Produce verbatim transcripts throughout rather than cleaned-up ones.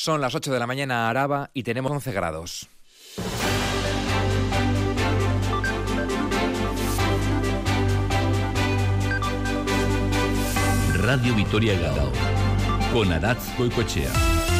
Son las ocho de la mañana a Araba y tenemos once grados. Radio Vitoria Gao, con Aratz Goicoechea.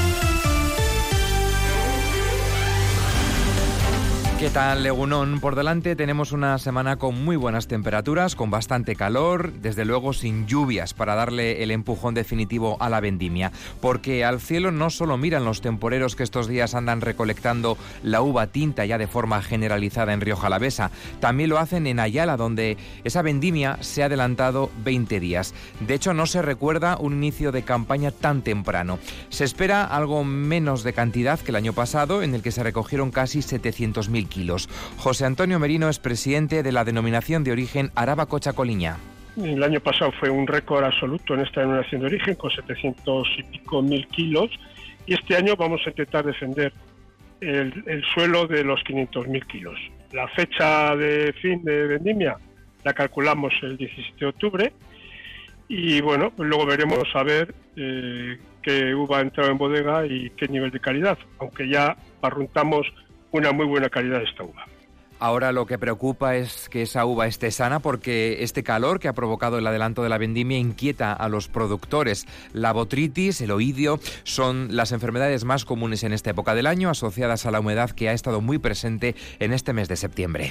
¿Qué tal, Egunon? Por delante tenemos una semana con muy buenas temperaturas, con bastante calor, desde luego sin lluvias para darle el empujón definitivo a la vendimia, porque al cielo no solo miran los temporeros que estos días andan recolectando la uva tinta ya de forma generalizada en Rioja Alavesa, también lo hacen en Ayala, donde esa vendimia se ha adelantado veinte días. De hecho, no se recuerda un inicio de campaña tan temprano. Se espera algo menos de cantidad que el año pasado, en el que se recogieron casi setecientos mil kilos. José Antonio Merino es presidente de la denominación de origen Araba Cocha-Coliña. El año pasado fue un récord absoluto en esta denominación de origen, con setecientos y pico mil kilos, y este año vamos a intentar defender el, el suelo de los quinientos mil kilos. La fecha de fin de vendimia la calculamos el diecisiete de octubre, y bueno, pues luego veremos a ver eh, qué uva ha entrado en bodega y qué nivel de calidad, aunque ya barruntamos una muy buena calidad de esta uva. Ahora lo que preocupa es que esa uva esté sana, porque este calor que ha provocado el adelanto de la vendimia inquieta a los productores. La botritis, el oidio, son las enfermedades más comunes en esta época del año, asociadas a la humedad que ha estado muy presente en este mes de septiembre.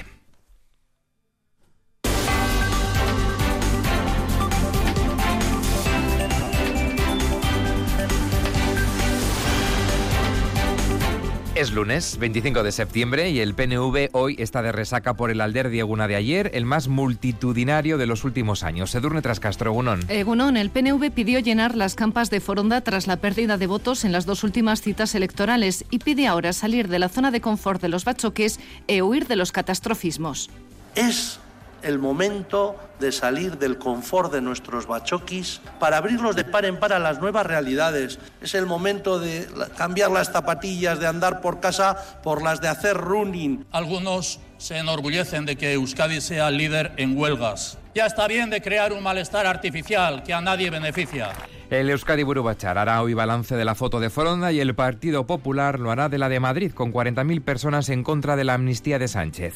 Es lunes, veinticinco de septiembre, y el P N V hoy está de resaca por el Alderdi Eguna de ayer, el más multitudinario de los últimos años. Edurne Trascastro, Egunon. Egunon, el P N V pidió llenar las campas de Foronda tras la pérdida de votos en las dos últimas citas electorales y pide ahora salir de la zona de confort de los bachoques e huir de los catastrofismos. Es el momento de salir del confort de nuestros bachoquis para abrirlos de par en par a las nuevas realidades. Es el momento de cambiar las zapatillas de andar por casa por las de hacer running. Algunos se enorgullecen de que Euskadi sea líder en huelgas. Ya está bien de crear un malestar artificial que a nadie beneficia. El Euskadi Buru Batzar hará hoy balance de la foto de Foronda y el Partido Popular lo hará de la de Madrid, con cuarenta mil personas en contra de la amnistía de Sánchez.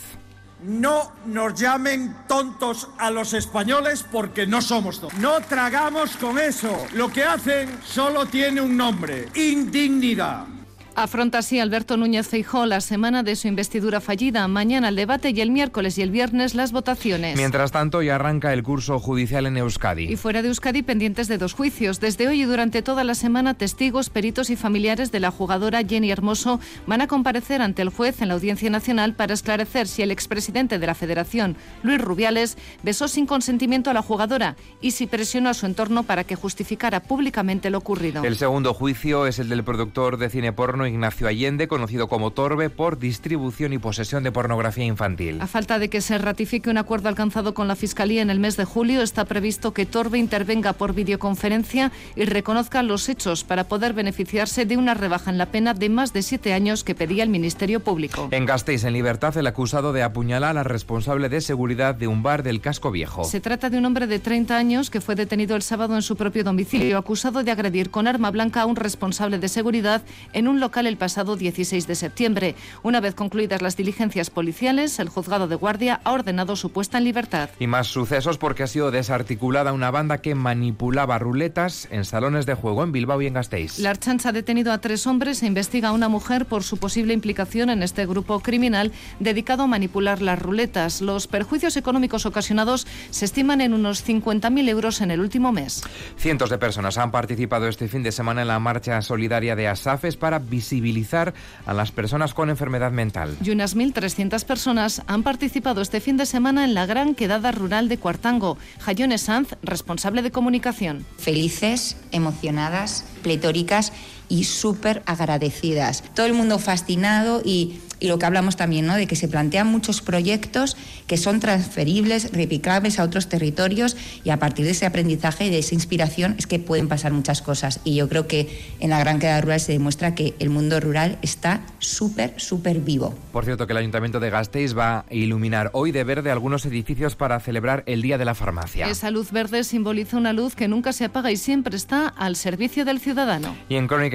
No nos llamen tontos a los españoles, porque no somos tontos. No tragamos con eso. Lo que hacen solo tiene un nombre: indignidad. Afronta así Alberto Núñez Feijóo la semana de su investidura fallida. Mañana el debate y el miércoles y el viernes las votaciones. Mientras tanto, ya arranca el curso judicial en Euskadi. Y fuera de Euskadi, pendientes de dos juicios. Desde hoy y durante toda la semana, testigos, peritos y familiares de la jugadora Jenny Hermoso van a comparecer ante el juez en la Audiencia Nacional para esclarecer si el expresidente de la Federación, Luis Rubiales, besó sin consentimiento a la jugadora y si presionó a su entorno para que justificara públicamente lo ocurrido. El segundo juicio es el del productor de cine porno Ignacio Allende, conocido como Torbe, por distribución y posesión de pornografía infantil. A falta de que se ratifique un acuerdo alcanzado con la Fiscalía en el mes de julio, está previsto que Torbe intervenga por videoconferencia y reconozca los hechos para poder beneficiarse de una rebaja en la pena de más de siete años que pedía el Ministerio Público. En Gasteiz, en libertad, el acusado de apuñalar a la responsable de seguridad de un bar del Casco Viejo. Se trata de un hombre de treinta años que fue detenido el sábado en su propio domicilio, acusado de agredir con arma blanca a un responsable de seguridad en un local el pasado dieciséis de septiembre. Una vez concluidas las diligencias policiales, el juzgado de guardia ha ordenado su puesta en libertad. Y más sucesos, porque ha sido desarticulada una banda que manipulaba ruletas en salones de juego en Bilbao y en Gasteiz. La Ertzaintza ha detenido a tres hombres e investiga a una mujer por su posible implicación en este grupo criminal dedicado a manipular las ruletas. Los perjuicios económicos ocasionados se estiman en unos cincuenta mil euros en el último mes. Cientos de personas han participado este fin de semana en la marcha solidaria de ASAFES para visibilizar a las personas con enfermedad mental. Y unas mil trescientas personas han participado este fin de semana en la gran quedada rural de Cuartango. Jaione Sanz, responsable de comunicación. Felices, emocionadas, pletóricas y súper agradecidas. Todo el mundo fascinado y, y lo que hablamos también, ¿no?, de que se plantean muchos proyectos que son transferibles, replicables a otros territorios, y a partir de ese aprendizaje y de esa inspiración es que pueden pasar muchas cosas. Y yo creo que en la gran quedada rural se demuestra que el mundo rural está súper, súper vivo. Por cierto, que el Ayuntamiento de Gasteiz va a iluminar hoy de verde algunos edificios para celebrar el Día de la Farmacia. Esa luz verde simboliza una luz que nunca se apaga y siempre está al servicio del ciudadano. Y en Crónica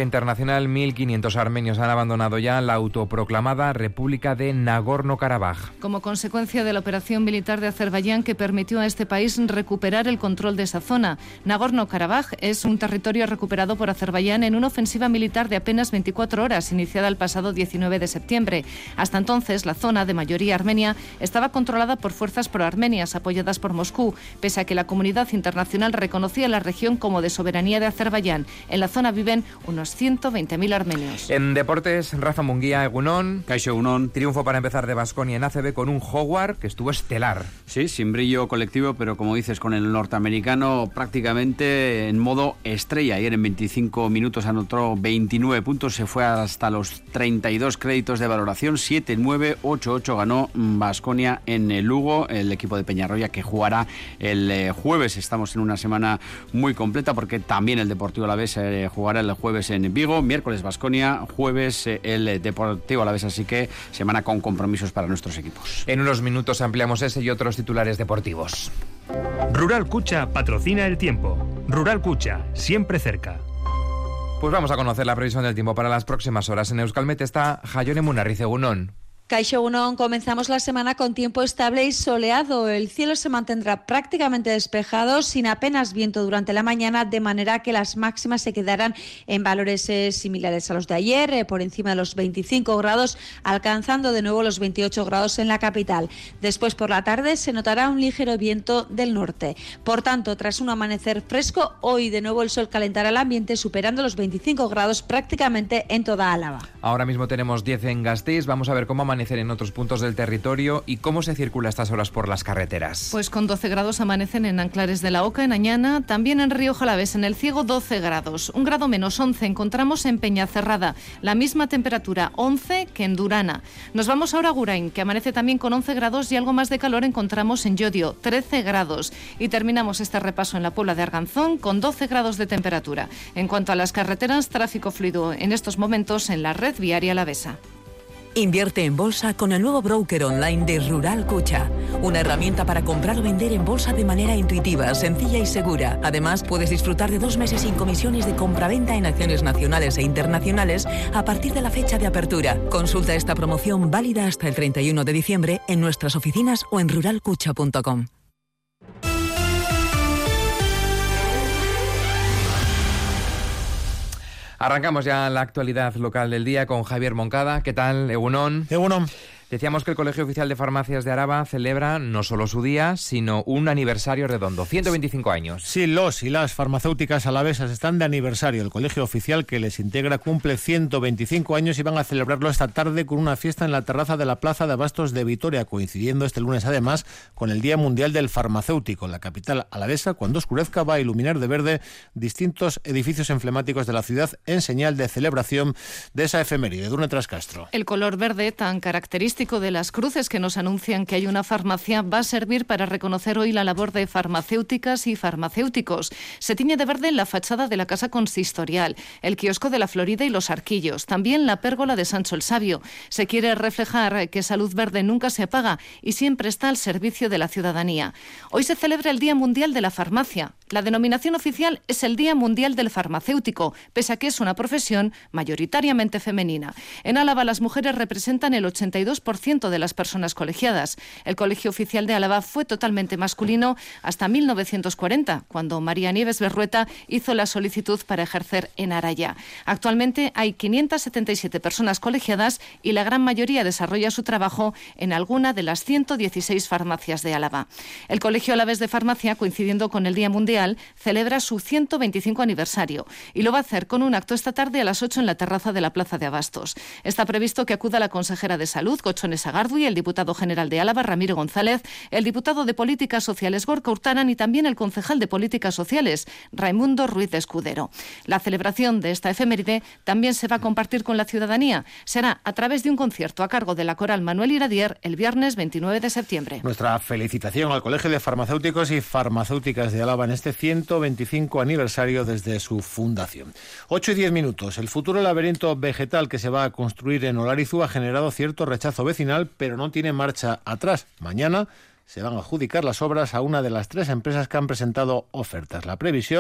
internacional, mil quinientos armenios han abandonado ya la autoproclamada República de Nagorno-Karabaj. Como consecuencia de la operación militar de Azerbaiyán que permitió a este país recuperar el control de esa zona. Nagorno-Karabaj es un territorio recuperado por Azerbaiyán en una ofensiva militar de apenas veinticuatro horas, iniciada el pasado diecinueve de septiembre. Hasta entonces, la zona, de mayoría armenia, estaba controlada por fuerzas proarmenias apoyadas por Moscú, pese a que la comunidad internacional reconocía la región como de soberanía de Azerbaiyán. En la zona viven unos ciento veinte mil armenios. En deportes, Rafa Munguía, Egunon. Kaixo Egunon. Triunfo para empezar de Baskonia en A C B con un Howard que estuvo estelar. Sí, sin brillo colectivo, pero como dices, con el norteamericano prácticamente en modo estrella. Ayer en veinticinco minutos anotó veintinueve puntos, se fue hasta los treinta y dos créditos de valoración, siete nueve, ocho ocho ganó Baskonia en el Lugo, el equipo de Peñarroya que jugará el eh, jueves. Estamos en una semana muy completa porque también el Deportivo Alavés eh, jugará el jueves en Vigo, miércoles Baskonia, jueves eh, el Deportivo Alavés, así que semana con compromisos para nuestros equipos. En unos minutos ampliamos ese y otros titulares deportivos. Rural Cucha patrocina el tiempo. Rural Cucha, siempre cerca. Pues vamos a conocer la previsión del tiempo para las próximas horas. En Euskalmet está Jaione Munarriz, Egunon. Kaixo Egunon, comenzamos la semana con tiempo estable y soleado. El cielo se mantendrá prácticamente despejado, sin apenas viento durante la mañana, de manera que las máximas se quedarán en valores eh, similares a los de ayer, eh, por encima de los veinticinco grados, alcanzando de nuevo los veintiocho grados en la capital. Después por la tarde se notará un ligero viento del norte. Por tanto, tras un amanecer fresco, hoy de nuevo el sol calentará el ambiente, superando los veinticinco grados prácticamente en toda Álava. Ahora mismo tenemos diez en Gasteiz. Vamos a ver cómo amanecer en otros puntos del territorio y cómo se circula a estas horas por las carreteras. Pues con doce grados amanecen en Anclares de la Oca, en Añana, también en Río Jalavés, en El Ciego doce grados. Un grado menos once encontramos en Peñacerrada, la misma temperatura, once que en Durana. Nos vamos ahora a Gurain, que amanece también con once grados y algo más de calor encontramos en Llodio, trece grados. Y terminamos este repaso en la Puebla de Arganzón con doce grados de temperatura. En cuanto a las carreteras, tráfico fluido en estos momentos en la red viaria alavesa. Invierte en bolsa con el nuevo broker online de Rural Cucha. Una herramienta para comprar o vender en bolsa de manera intuitiva, sencilla y segura. Además, puedes disfrutar de dos meses sin comisiones de compraventa en acciones nacionales e internacionales a partir de la fecha de apertura. Consulta esta promoción válida hasta el treinta y uno de diciembre en nuestras oficinas o en rural cucha punto com. Arrancamos ya la actualidad local del día con Javier Moncada. ¿Qué tal, Egunon? Egunon. Decíamos que el Colegio Oficial de Farmacias de Araba celebra no solo su día, sino un aniversario redondo, ciento veinticinco años. Sí, los y las farmacéuticas alavesas están de aniversario. El Colegio Oficial que les integra cumple ciento veinticinco años y van a celebrarlo esta tarde con una fiesta en la terraza de la Plaza de Abastos de Vitoria, coincidiendo este lunes además con el Día Mundial del Farmacéutico. La capital alavesa, cuando oscurezca, va a iluminar de verde distintos edificios emblemáticos de la ciudad en señal de celebración de esa efeméride. Dune Trascastro. El color verde, tan característico de las cruces que nos anuncian que hay una farmacia, va a servir para reconocer hoy la labor de farmacéuticas y farmacéuticos. Se tiñe de verde en la fachada de la Casa Consistorial, el kiosco de la Florida y los Arquillos, también la pérgola de Sancho el Sabio. Se quiere reflejar que esa luz verde nunca se apaga y siempre está al servicio de la ciudadanía. Hoy se celebra el Día Mundial de la Farmacia. La denominación oficial es el Día Mundial del Farmacéutico, pese a que es una profesión mayoritariamente femenina. En Álava las mujeres representan el ochenta y dos por ciento de las personas colegiadas. El Colegio Oficial de Álava fue totalmente masculino hasta mil novecientos cuarenta, cuando María Nieves Berrueta hizo la solicitud para ejercer en Araya. Actualmente hay quinientas setenta y siete personas colegiadas y la gran mayoría desarrolla su trabajo en alguna de las ciento dieciséis farmacias de Álava. El Colegio Alavés de Farmacia, coincidiendo con el Día Mundial, celebra su ciento veinticinco aniversario y lo va a hacer con un acto esta tarde a las ocho en la terraza de la Plaza de Abastos. Está previsto que acuda la consejera de Salud, Gochones Sagardui, el diputado general de Álava, Ramiro González, el diputado de Políticas Sociales, Gorka Hurtaran, y también el concejal de Políticas Sociales, Raimundo Ruiz de Escudero. La celebración de esta efeméride también se va a compartir con la ciudadanía. Será a través de un concierto a cargo de la coral Manuel Iradier el viernes veintinueve de septiembre. Nuestra felicitación al Colegio de Farmacéuticos y Farmacéuticas de Álava en este ciento veinticinco aniversario desde su fundación. ocho y diez minutos. El futuro laberinto vegetal que se va a construir en Olarizu ha generado cierto rechazo vecinal, pero no tiene marcha atrás. Mañana se van a adjudicar las obras a una de las tres empresas que han presentado ofertas. La previsión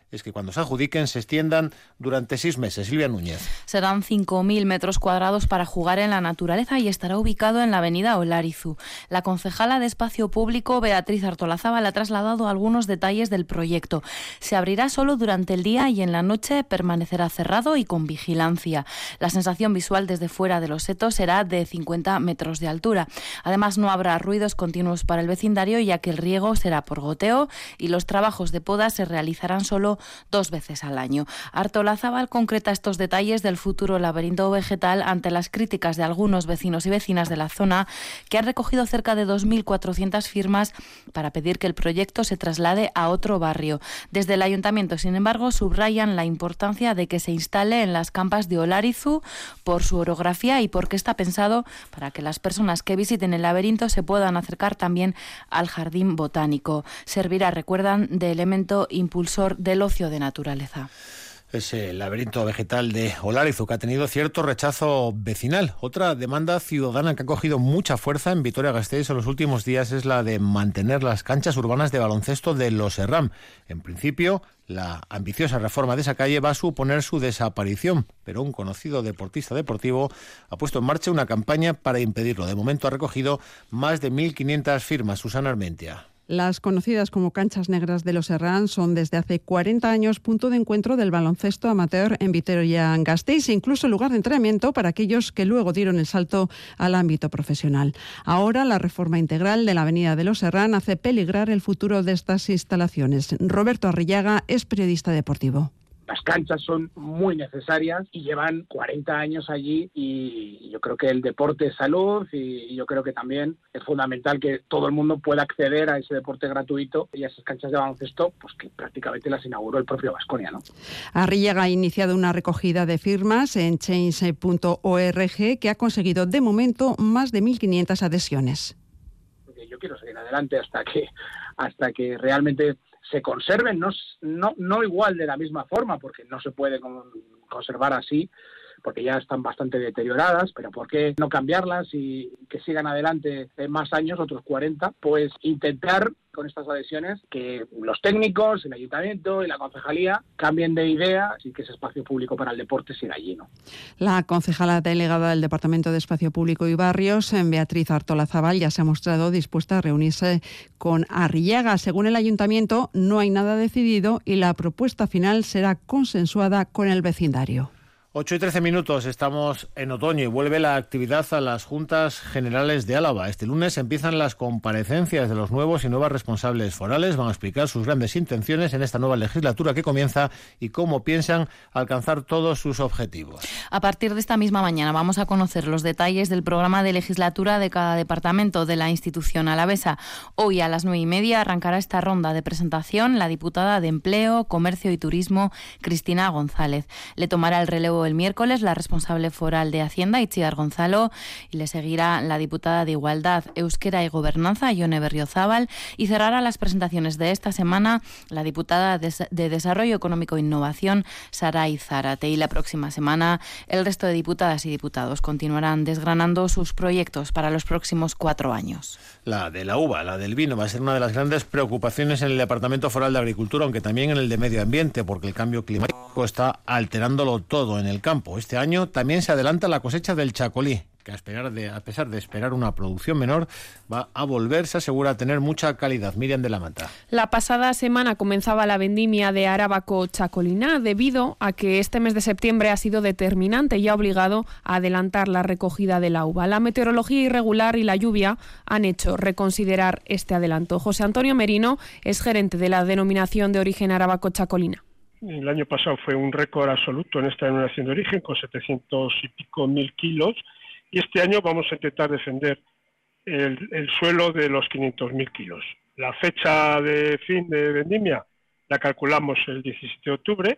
es que cuando se adjudiquen se extiendan durante seis meses. Silvia Núñez. Serán cinco mil metros cuadrados para jugar en la naturaleza y estará ubicado en la avenida Olarizu. La concejala de Espacio Público, Beatriz Artolazábal, ha trasladado algunos detalles del proyecto. Se abrirá solo durante el día y en la noche permanecerá cerrado y con vigilancia. La sensación visual desde fuera de los setos será de cincuenta metros de altura. Además, no habrá ruidos continuos para el vecindario, ya que el riego será por goteo y los trabajos de poda se realizarán solo dos veces al año. Artolazábal concreta estos detalles del futuro laberinto vegetal ante las críticas de algunos vecinos y vecinas de la zona, que han recogido cerca de dos mil cuatrocientas firmas para pedir que el proyecto se traslade a otro barrio. Desde el ayuntamiento, sin embargo, subrayan la importancia de que se instale en las campas de Olarizu por su orografía y porque está pensado para que las personas que visiten el laberinto se puedan acercar también al jardín botánico. Servirá, recuerdan, de elemento impulsor del ocio de naturaleza. Ese laberinto vegetal de Olarizu, que ha tenido cierto rechazo vecinal. Otra demanda ciudadana que ha cogido mucha fuerza en Vitoria-Gasteiz en los últimos días es la de mantener las canchas urbanas de baloncesto de Los Herram. En principio, la ambiciosa reforma de esa calle va a suponer su desaparición, pero un conocido deportista deportivo ha puesto en marcha una campaña para impedirlo. De momento ha recogido más de mil quinientas firmas. Susana Armentia. Las conocidas como canchas negras de Los Herrán son desde hace cuarenta años punto de encuentro del baloncesto amateur en Vitoria-Gasteiz e incluso lugar de entrenamiento para aquellos que luego dieron el salto al ámbito profesional. Ahora la reforma integral de la avenida de Los Herrán hace peligrar el futuro de estas instalaciones. Roberto Arrillaga es periodista deportivo. Las canchas son muy necesarias y llevan cuarenta años allí y yo creo que el deporte es salud y yo creo que también es fundamental que todo el mundo pueda acceder a ese deporte gratuito y a esas canchas de baloncesto, pues que prácticamente las inauguró el propio Baskonia, ¿no? Arrillaga ha iniciado una recogida de firmas en change punto org que ha conseguido de momento más de mil quinientas adhesiones. Porque yo quiero seguir adelante hasta que hasta que realmente se conserven, no, no, no igual de la misma forma, porque no se puede conservar así, porque ya están bastante deterioradas, pero ¿por qué no cambiarlas y que sigan adelante más años, otros cuarenta? Pues intentar con estas adhesiones que los técnicos, el ayuntamiento y la concejalía cambien de idea y que ese espacio público para el deporte siga allí, ¿no? La concejala delegada del Departamento de Espacio Público y Barrios, Beatriz Artolazábal, ya se ha mostrado dispuesta a reunirse con Arrillaga. Según el ayuntamiento, no hay nada decidido y la propuesta final será consensuada con el vecindario. ocho y trece minutos, estamos en otoño y vuelve la actividad a las Juntas Generales de Álava. Este lunes empiezan las comparecencias de los nuevos y nuevas responsables forales. Van a explicar sus grandes intenciones en esta nueva legislatura que comienza y cómo piensan alcanzar todos sus objetivos. A partir de esta misma mañana vamos a conocer los detalles del programa de legislatura de cada departamento de la institución alavesa. Hoy a las nueve y media arrancará esta ronda de presentación la diputada de Empleo, Comercio y Turismo, Cristina González. Le tomará el relevo el miércoles la responsable foral de Hacienda, Itziar Gonzalo, y le seguirá la diputada de Igualdad, Euskera y Gobernanza, Ione Berriozábal, y cerrará las presentaciones de esta semana la diputada de Desarrollo Económico e Innovación, Saray Zárate. Y la próxima semana el resto de diputadas y diputados continuarán desgranando sus proyectos para los próximos cuatro años. La de la uva, la del vino, va a ser una de las grandes preocupaciones en el Departamento Foral de Agricultura, aunque también en el de Medio Ambiente, porque el cambio climático está alterándolo todo en el campo. Este año también se adelanta la cosecha del chacolí, que a, esperar de, a pesar de esperar una producción menor, va a volver, se asegura, a tener mucha calidad. Miriam de la Mata. La pasada semana comenzaba la vendimia de Arábaco Chacolina, debido a que este mes de septiembre ha sido determinante y ha obligado a adelantar la recogida de la uva. La meteorología irregular y la lluvia han hecho reconsiderar este adelanto. José Antonio Merino es gerente de la denominación de origen Arábaco Chacolina. El año pasado fue un récord absoluto en esta denominación de origen, con setecientos y pico mil kilos, y este año vamos a intentar defender el, el suelo de los quinientos mil kilos. La fecha de fin de vendimia la calculamos el diecisiete de octubre,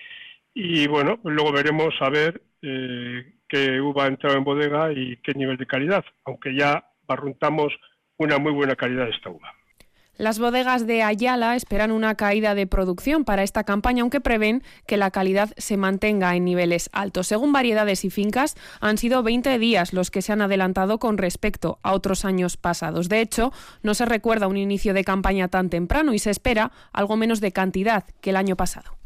y bueno, luego veremos a ver eh, qué uva ha entrado en bodega y qué nivel de calidad, aunque ya barruntamos una muy buena calidad de esta uva. Las bodegas de Ayala esperan una caída de producción para esta campaña, aunque prevén que la calidad se mantenga en niveles altos. Según variedades y fincas, han sido veinte días los que se han adelantado con respecto a otros años pasados. De hecho, no se recuerda un inicio de campaña tan temprano y se espera algo menos de cantidad que el año pasado.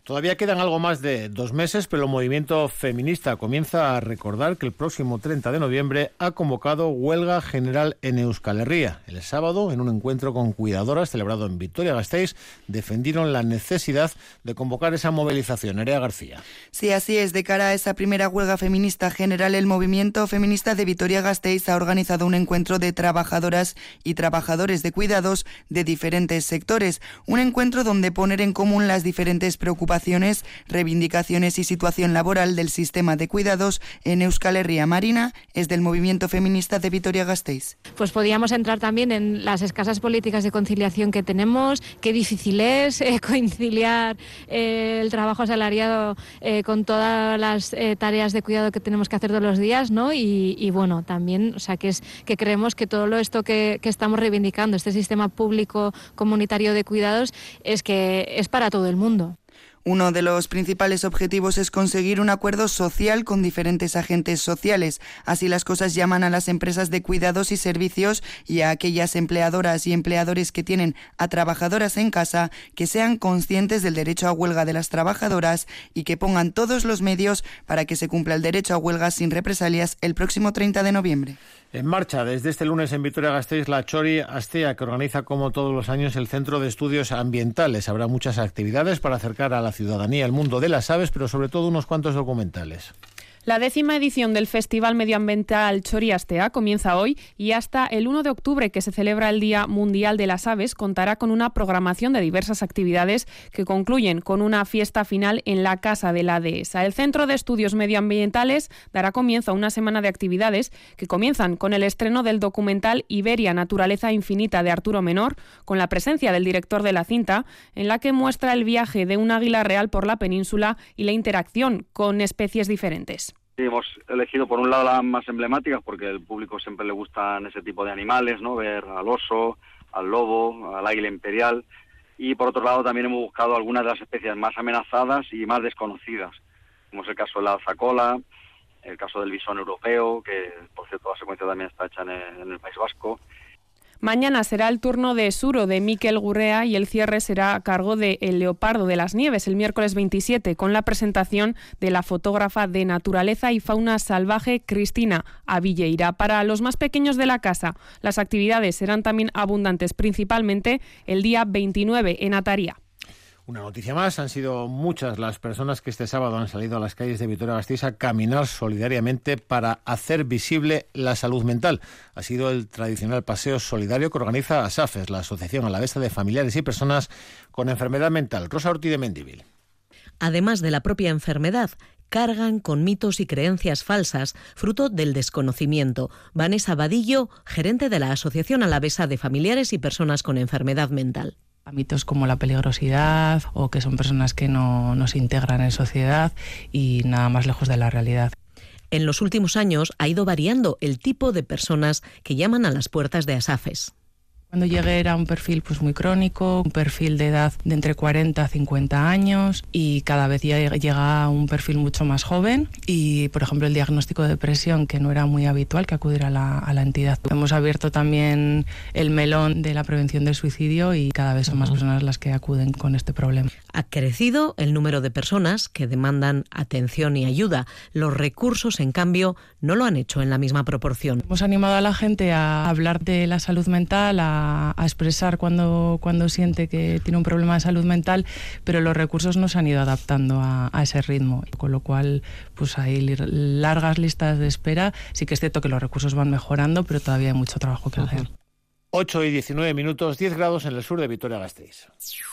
Todavía quedan algo más de dos meses, pero el movimiento feminista comienza a recordar que el próximo treinta de noviembre ha convocado huelga general en Euskal Herria. El sábado, en un encuentro con cuidadoras celebrado en Vitoria-Gasteiz, defendieron la necesidad de convocar esa movilización. Nerea García. Sí, así es. De cara a esa primera huelga feminista general, el movimiento feminista de Vitoria-Gasteiz ha organizado un encuentro de trabajadoras y trabajadores de cuidados de diferentes sectores. Un encuentro donde poner en común las diferentes preocupaciones, reivindicaciones y situación laboral del sistema de cuidados en Euskal Herria. Marina es del movimiento feminista de Vitoria-Gasteiz. Pues podíamos entrar también en las escasas políticas de conciliación que tenemos, qué difícil es eh, conciliar eh, el trabajo asalariado eh, con todas las eh, tareas de cuidado que tenemos que hacer todos los días, ¿no? Y, y bueno, también, o sea, que es que creemos que todo lo esto que, que estamos reivindicando, este sistema público comunitario de cuidados, es que es para todo el mundo. Uno de los principales objetivos es conseguir un acuerdo social con diferentes agentes sociales. Así las cosas, llaman a las empresas de cuidados y servicios y a aquellas empleadoras y empleadores que tienen a trabajadoras en casa que sean conscientes del derecho a huelga de las trabajadoras y que pongan todos los medios para que se cumpla el derecho a huelga sin represalias el próximo treinta de noviembre. En marcha desde este lunes en Vitoria-Gasteiz la Txori Astea, que organiza como todos los años el Centro de Estudios Ambientales. Habrá muchas actividades para acercar a la ciudadanía el mundo de las aves, pero sobre todo unos cuantos documentales. La décima edición del Festival Medioambiental Txori Astea comienza hoy y hasta el uno de octubre, que se celebra el Día Mundial de las Aves, contará con una programación de diversas actividades que concluyen con una fiesta final en la Casa de la Dehesa. El Centro de Estudios Medioambientales dará comienzo a una semana de actividades que comienzan con el estreno del documental Iberia, Naturaleza Infinita, de Arturo Menor, con la presencia del director de la cinta, en la que muestra el viaje de un águila real por la península y la interacción con especies diferentes. Sí, hemos elegido por un lado las más emblemáticas porque al público siempre le gustan ese tipo de animales, ¿no? Ver al oso, al lobo, al águila imperial, y por otro lado también hemos buscado algunas de las especies más amenazadas y más desconocidas, como es el caso de la alzacola, el caso del bisón europeo, que por cierto la secuencia también está hecha en el, en el País Vasco. Mañana será el turno de Suro, de Mikel Gurrea, y el cierre será a cargo de El Leopardo de las Nieves, el miércoles veintisiete, con la presentación de la fotógrafa de naturaleza y fauna salvaje Cristina Avilleira. Para los más pequeños de la casa, las actividades serán también abundantes, principalmente el día veintinueve en Ataría. Una noticia más, han sido muchas las personas que este sábado han salido a las calles de Vitoria-Gasteiz a caminar solidariamente para hacer visible la salud mental. Ha sido el tradicional paseo solidario que organiza ASAFES, la Asociación Alavesa de Familiares y Personas con Enfermedad Mental. Rosa Ortiz de Mendívil. Además de la propia enfermedad, cargan con mitos y creencias falsas, fruto del desconocimiento. Vanessa Vadillo, gerente de la Asociación Alavesa de Familiares y Personas con Enfermedad Mental. A mitos como la peligrosidad o que son personas que no, no se integran en sociedad y nada más lejos de la realidad. En los últimos años ha ido variando el tipo de personas que llaman a las puertas de ASAFES. Cuando llegué era un perfil pues muy crónico, un perfil de edad de entre cuarenta a cincuenta años y cada vez llega un perfil mucho más joven y, por ejemplo, el diagnóstico de depresión, que no era muy habitual que acudiera a la, a la entidad. Hemos abierto también el melón de la prevención del suicidio y cada vez son más personas las que acuden con este problema. Ha crecido el número de personas que demandan atención y ayuda. Los recursos, en cambio, no lo han hecho en la misma proporción. Hemos animado a la gente a hablar de la salud mental, a a expresar cuando, cuando siente que tiene un problema de salud mental, pero los recursos no se han ido adaptando a, a ese ritmo, con lo cual pues hay largas listas de espera. Sí que es cierto que los recursos van mejorando, pero todavía hay mucho trabajo que hacer. ocho y diecinueve minutos, diez grados en el sur de Vitoria-Gasteiz.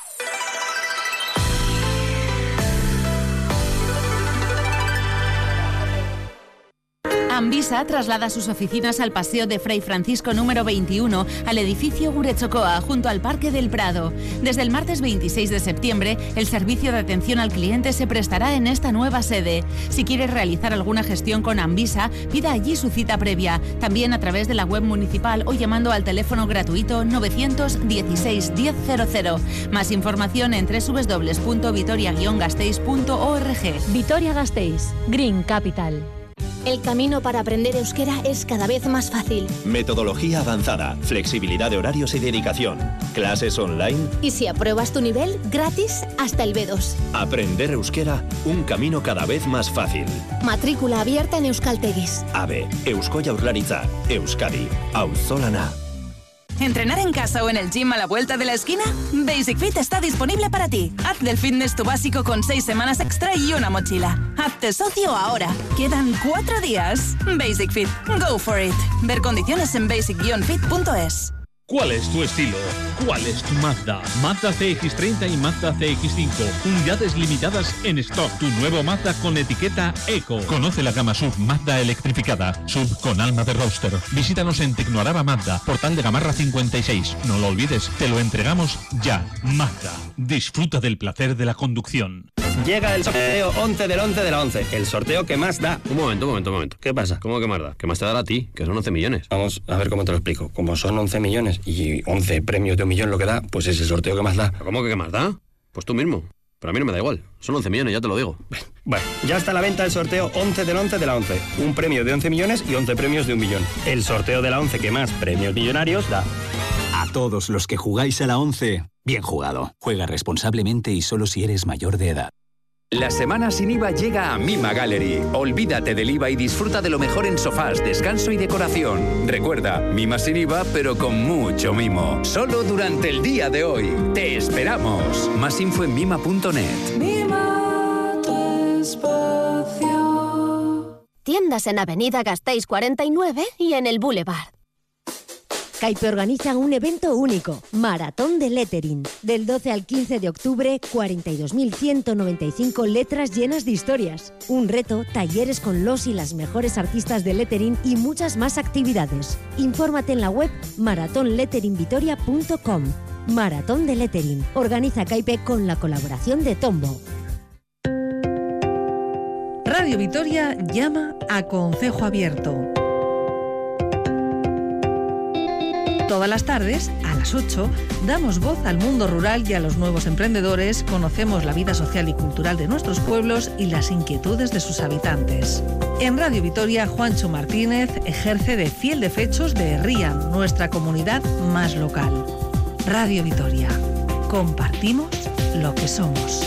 Anvisa traslada sus oficinas al Paseo de Fray Francisco número veintiuno, al edificio Guretxokoa, junto al Parque del Prado. Desde el martes veintiséis de septiembre, el servicio de atención al cliente se prestará en esta nueva sede. Si quiere realizar alguna gestión con Anvisa, pida allí su cita previa, también a través de la web municipal o llamando al teléfono gratuito novecientos dieciséis diez cero cero. Más información en doble u doble u doble u punto vitoria guion gasteiz punto org. Vitoria-Gasteiz, Green Capital. El camino para aprender euskera es cada vez más fácil. Metodología avanzada, flexibilidad de horarios y dedicación, clases online. Y si apruebas tu nivel, gratis hasta el B dos. Aprender euskera, un camino cada vez más fácil. Matrícula abierta en Euskaltegis. AVE, Eusko Jaurlaritza, Euskadi, auzolana. ¿Entrenar en casa o en el gym a la vuelta de la esquina? Basic Fit está disponible para ti. Haz del fitness tu básico con seis semanas extra y una mochila. Hazte socio ahora. Quedan cuatro días. Basic Fit. Go for it. Ver condiciones en basic fit punto es. ¿Cuál es tu estilo? ¿Cuál es tu Mazda? Mazda C X treinta y Mazda C X cinco. Unidades limitadas en stock. Tu nuevo Mazda con etiqueta Eco. Conoce la gama S U V Mazda electrificada. S U V con alma de roadster. Visítanos en Tecnoaraba Mazda, Portal de Gamarra cincuenta y seis. No lo olvides, te lo entregamos ya. Mazda. Disfruta del placer de la conducción. Llega el sorteo once del once de la once. El sorteo que más da. Un momento, un momento, un momento. ¿Qué pasa? ¿Cómo que más da? Que más te dará a ti, que son once millones. Vamos a ver cómo te lo explico. Como son once millones y once premios de un millón lo que da, pues es el sorteo que más da. ¿Cómo que qué más da? Pues tú mismo. Pero a mí no me da igual. Son once millones, ya te lo digo. Bueno, ya está a la venta el sorteo once del once de la once. Un premio de once millones y once premios de un millón. El sorteo de la once que más premios millonarios da. A todos los que jugáis a la once, bien jugado. Juega responsablemente y solo si eres mayor de edad. La semana sin I V A llega a Mima Gallery. Olvídate del I V A y disfruta de lo mejor en sofás, descanso y decoración. Recuerda, Mima sin I V A, pero con mucho mimo. Solo durante el día de hoy. ¡Te esperamos! Más info en mima punto net. Mima tu espacio. Tiendas en Avenida Gasteiz cuarenta y nueve y en el Boulevard. Caipe organiza un evento único, Maratón de Lettering. Del doce al quince de octubre, cuarenta y dos mil ciento noventa y cinco letras llenas de historias. Un reto, talleres con los y las mejores artistas de lettering y muchas más actividades. Infórmate en la web marathon lettering vitoria punto com. Maratón de Lettering. Organiza Caipe con la colaboración de Tombo. Radio Vitoria llama a Concejo Abierto. Todas las tardes, a las ocho, damos voz al mundo rural y a los nuevos emprendedores, conocemos la vida social y cultural de nuestros pueblos y las inquietudes de sus habitantes. En Radio Vitoria, Juancho Martínez ejerce de fiel de fechos de Herrían, nuestra comunidad más local. Radio Vitoria. Compartimos lo que somos.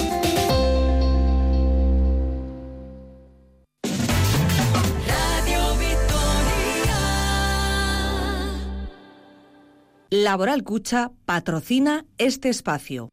Laboral Cucha patrocina este espacio.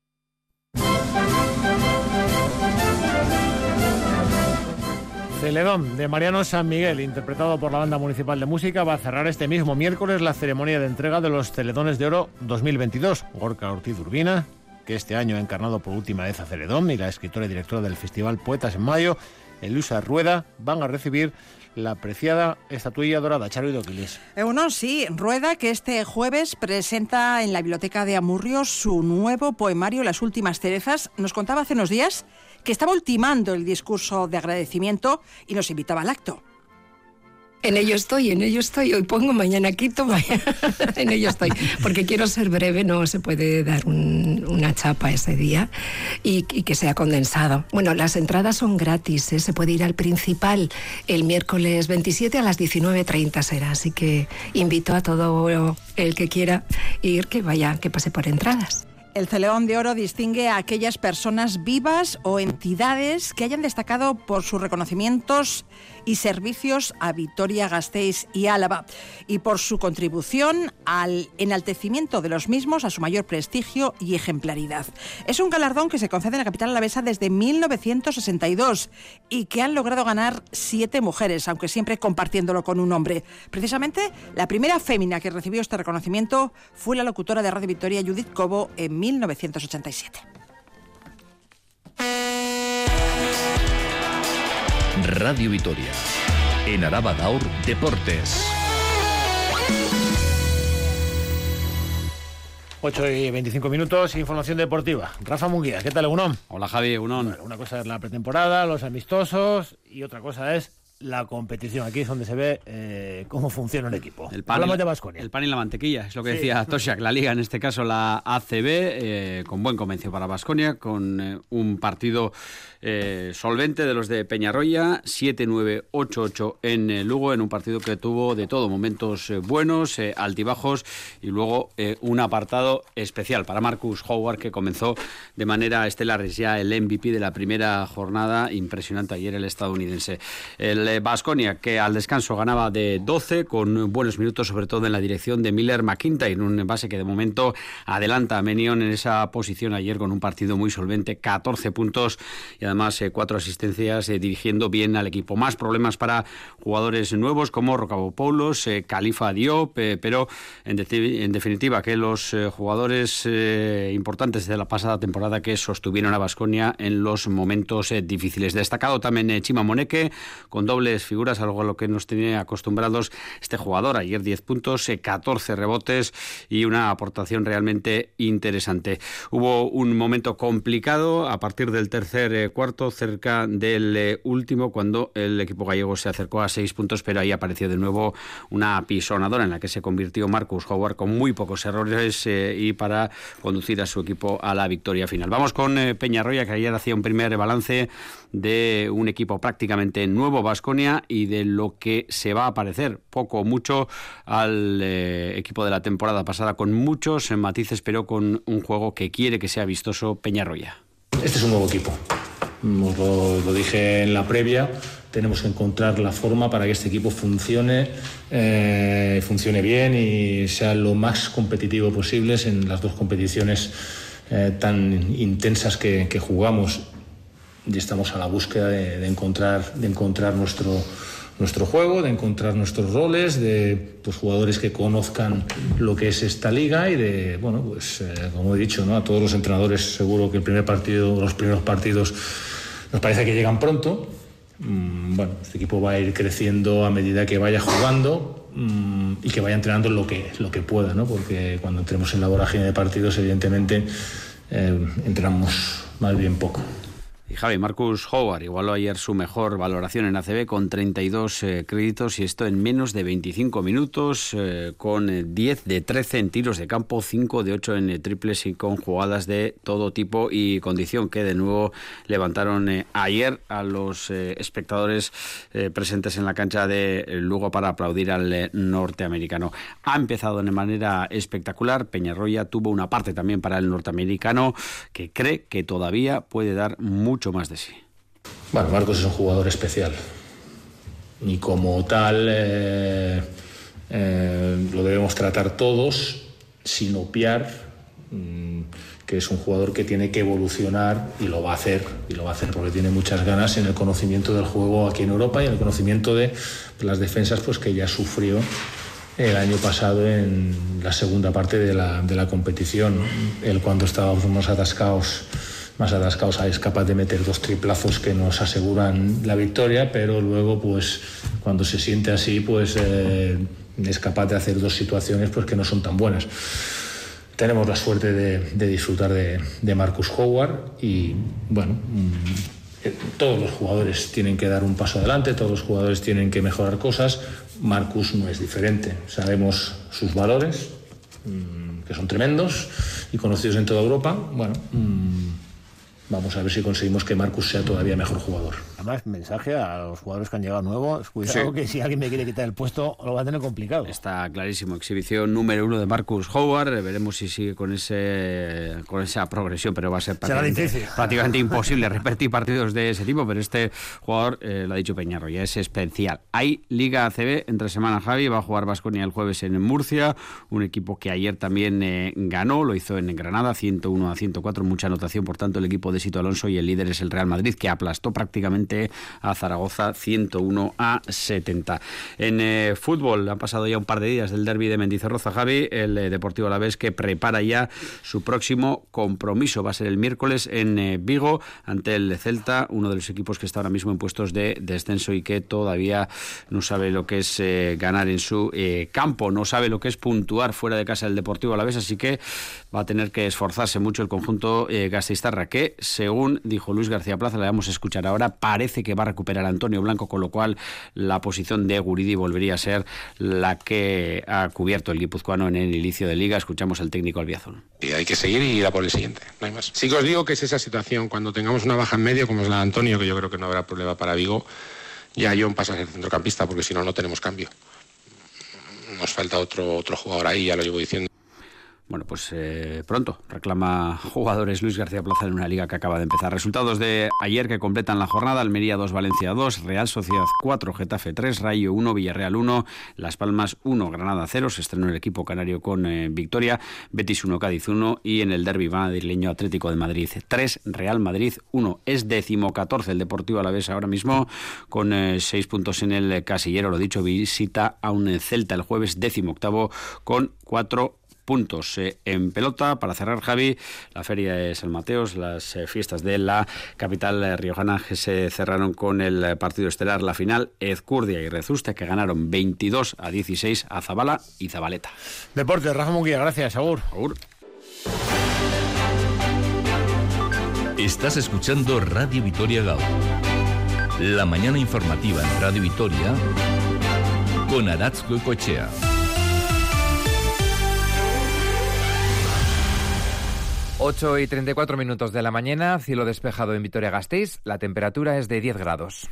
Celedón, de Mariano San Miguel, interpretado por la Banda Municipal de Música, va a cerrar este mismo miércoles la ceremonia de entrega de los Celedones de Oro dos mil veintidós. Gorka Ortiz Urbina, que este año ha encarnado por última vez a Celedón, y la escritora y directora del Festival Poetas en Mayo, Elusa Rueda, van a recibir la apreciada estatuilla dorada. Charo Doquilis. Eh, bueno, sí, Rueda, que este jueves presenta en la Biblioteca de Amurrio su nuevo poemario Las últimas cerezas. Nos contaba hace unos días que estaba ultimando el discurso de agradecimiento y nos invitaba al acto. En ello estoy, en ello estoy. Hoy pongo, mañana quito, mañana... en ello estoy. Porque quiero ser breve, no se puede dar un, una chapa ese día y, y que sea condensado. Bueno, las entradas son gratis, ¿eh? Se puede ir al Principal el miércoles veintisiete a las diecinueve treinta será. Así que invito a todo el que quiera ir, que vaya, que pase por entradas. El Celeón de Oro distingue a aquellas personas vivas o entidades que hayan destacado por sus reconocimientos y servicios a Vitoria-Gasteiz y Álava y por su contribución al enaltecimiento de los mismos, a su mayor prestigio y ejemplaridad. Es un galardón que se concede en la capital alavesa desde mil novecientos sesenta y dos y que han logrado ganar siete mujeres, aunque siempre compartiéndolo con un hombre. Precisamente, la primera fémina que recibió este reconocimiento fue la locutora de Radio Vitoria, Judith Cobo, en mil novecientos ochenta y siete. Radio Vitoria. En Araba Gaur, Deportes. ocho y veinticinco minutos, información deportiva. Rafa Munguía, ¿qué tal, Egunon? Hola, Javi, Egunon. Bueno, una cosa es la pretemporada, los amistosos, y otra cosa es la competición. Aquí es donde se ve eh, cómo funciona el equipo. El pan, Hablamos y la, de Baskonia. El pan y la mantequilla, es lo que Sí. decía Toshack, la liga, en este caso la A C B, eh, con buen comienzo para Baskonia, con eh, un partido eh, solvente de los de Peñarroya, siete nueve, ocho ocho en eh, Lugo, en un partido que tuvo de todo, momentos eh, buenos, eh, altibajos, y luego eh, un apartado especial para Marcus Howard, que comenzó de manera estelar, es ya el M V P de la primera jornada, impresionante ayer el estadounidense. El Baskonia, que al descanso ganaba de doce, con buenos minutos, sobre todo en la dirección de Miller McIntyre, un base que de momento adelanta a Menion en esa posición ayer con un partido muy solvente, catorce puntos y además eh, cuatro asistencias, eh, dirigiendo bien al equipo. Más problemas para jugadores nuevos como Rocabopoulos, eh, Khalifa Diop, eh, pero en, de en definitiva que los eh, jugadores eh, importantes de la pasada temporada que sostuvieron a Baskonia en los momentos eh, difíciles. Destacado también eh, Chima Moneke, con dobles figuras, algo a lo que nos tenía acostumbrados este jugador. Ayer diez puntos, eh, catorce rebotes y una aportación realmente interesante. Hubo un momento complicado a partir del tercer eh, cuarto, cerca del eh, último, cuando el equipo gallego se acercó a seis puntos, pero ahí apareció de nuevo una pisonadora en la que se convirtió Marcus Howard con muy pocos errores eh, y para conducir a su equipo a la victoria final. Vamos con eh, Peñarroya, que ayer hacía un primer balance de un equipo prácticamente nuevo, Baskonia, y de lo que se va a parecer poco o mucho al eh, equipo de la temporada pasada, con muchos matices, pero con un juego que quiere que sea vistoso Peñarroya. Este es un nuevo equipo. Lo, lo dije en la previa, tenemos que encontrar la forma para que este equipo funcione, eh, funcione bien y sea lo más competitivo posible en las dos competiciones eh, tan intensas que, que jugamos. Y estamos a la búsqueda de, de encontrar, de encontrar nuestro, nuestro juego, de encontrar nuestros roles, de pues, jugadores que conozcan lo que es esta liga y de, bueno, pues eh, como he dicho, ¿no? A todos los entrenadores seguro que el primer partido, los primeros partidos nos parece que llegan pronto. Mm, bueno, este equipo va a ir creciendo a medida que vaya jugando mm, y que vaya entrenando lo que, lo que pueda, ¿no? Porque cuando entremos en la vorágine de partidos, evidentemente, eh, entrenamos más bien poco. Y Javi, Marcus Howard igualó ayer su mejor valoración en A C B con treinta y dos eh, créditos, y esto en menos de veinticinco minutos, eh, con eh, diez de trece en tiros de campo, cinco de ocho en eh, triples y con jugadas de todo tipo y condición que de nuevo levantaron eh, ayer a los eh, espectadores eh, presentes en la cancha de Lugo para aplaudir al eh, norteamericano. Ha empezado de manera espectacular. Peñarroya tuvo una parte también para el norteamericano, que cree que todavía puede dar mucho mucho más de sí. Bueno, Marcos es un jugador especial y como tal eh, eh, lo debemos tratar todos sin obviar mmm, que es un jugador que tiene que evolucionar y lo va a hacer, y lo va a hacer porque tiene muchas ganas en el conocimiento del juego aquí en Europa y en el conocimiento de las defensas pues, que ya sufrió el año pasado en la segunda parte de la, de la competición. Él, cuando estábamos más atascados más atascados, es capaz de meter dos triplazos que nos aseguran la victoria, pero luego pues cuando se siente así pues eh, es capaz de hacer dos situaciones pues que no son tan buenas. Tenemos la suerte de, de disfrutar de, de Marcus Howard y bueno, mmm, todos los jugadores tienen que dar un paso adelante, todos los jugadores tienen que mejorar cosas. Marcus no es diferente, sabemos sus valores, mmm, que son tremendos y conocidos en toda Europa. Bueno, mmm, vamos a ver si conseguimos que Marcus sea todavía mejor jugador. Además, mensaje a los jugadores que han llegado nuevos. Cuidado, sí, que si alguien me quiere quitar el puesto, lo va a tener complicado. Está clarísimo. Exhibición número uno de Marcus Howard. Veremos si sigue con ese con esa progresión, pero va a ser prácticamente, prácticamente imposible repetir partidos de ese tipo. Pero este jugador, eh, lo ha dicho Peñarroya, es especial. Hay Liga A C B entre semana, Javi. Va a jugar Baskonia el jueves en Murcia. Un equipo que ayer también eh, ganó. Lo hizo en Granada, ciento uno a ciento cuatro. Mucha anotación, por tanto, el equipo de Sito Alonso, y el líder es el Real Madrid, que aplastó prácticamente a Zaragoza ciento uno a setenta. En eh, fútbol han pasado ya un par de días del derbi de Mendizorroza, Javi. El eh, Deportivo Alavés, que prepara ya su próximo compromiso. Va a ser el miércoles en eh, Vigo ante el Celta, uno de los equipos que está ahora mismo en puestos de descenso y que todavía no sabe lo que es eh, ganar en su eh, campo, no sabe lo que es puntuar fuera de casa del Deportivo Alavés, así que va a tener que esforzarse mucho el conjunto eh, gasteiztarra, que según dijo Luis García Plaza, le vamos a escuchar ahora, para parece que va a recuperar Antonio Blanco, con lo cual la posición de Guridi volvería a ser la que ha cubierto el guipuzcoano en el inicio de Liga. Escuchamos al técnico Albiazón. Y hay que seguir y ir a por el siguiente, no hay más. Sí que os digo que es esa situación, cuando tengamos una baja en medio, como es la de Antonio, que yo creo que no habrá problema para Vigo, ya John pasa a ser centrocampista, porque si no, no tenemos cambio. Nos falta otro, otro jugador ahí, ya lo llevo diciendo. Bueno, pues eh, pronto reclama jugadores Luis García Plaza en una liga que acaba de empezar. Resultados de ayer que completan la jornada: Almería dos, Valencia dos, Real Sociedad cuatro, Getafe tres, Rayo uno, Villarreal uno, Las Palmas uno, Granada cero, se estrenó el equipo canario con eh, victoria, Betis uno, Cádiz uno, y en el derbi madrileño Atlético de Madrid tres, Real Madrid uno. Es decimocatorce el Deportivo Alavés ahora mismo con eh, seis puntos en el casillero. Lo dicho, visita a un Celta el jueves, decimoctavo con cuatro puntos. Eh, en pelota, para cerrar, Javi, la Feria de San Mateos, las eh, fiestas de la capital eh, riojana, que se cerraron con el eh, partido estelar, la final, Ezcurdia y Rezuste, que ganaron veintidós a dieciséis a Zabala y Zabaleta. Deportes, Rafa Munguía, gracias. Agur. Agur. Estás escuchando Radio Vitoria Gaur. La mañana informativa en Radio Vitoria con Aratz Goicoechea. ocho y treinta y cuatro minutos de la mañana, cielo despejado en Vitoria-Gasteiz, la temperatura es de diez grados.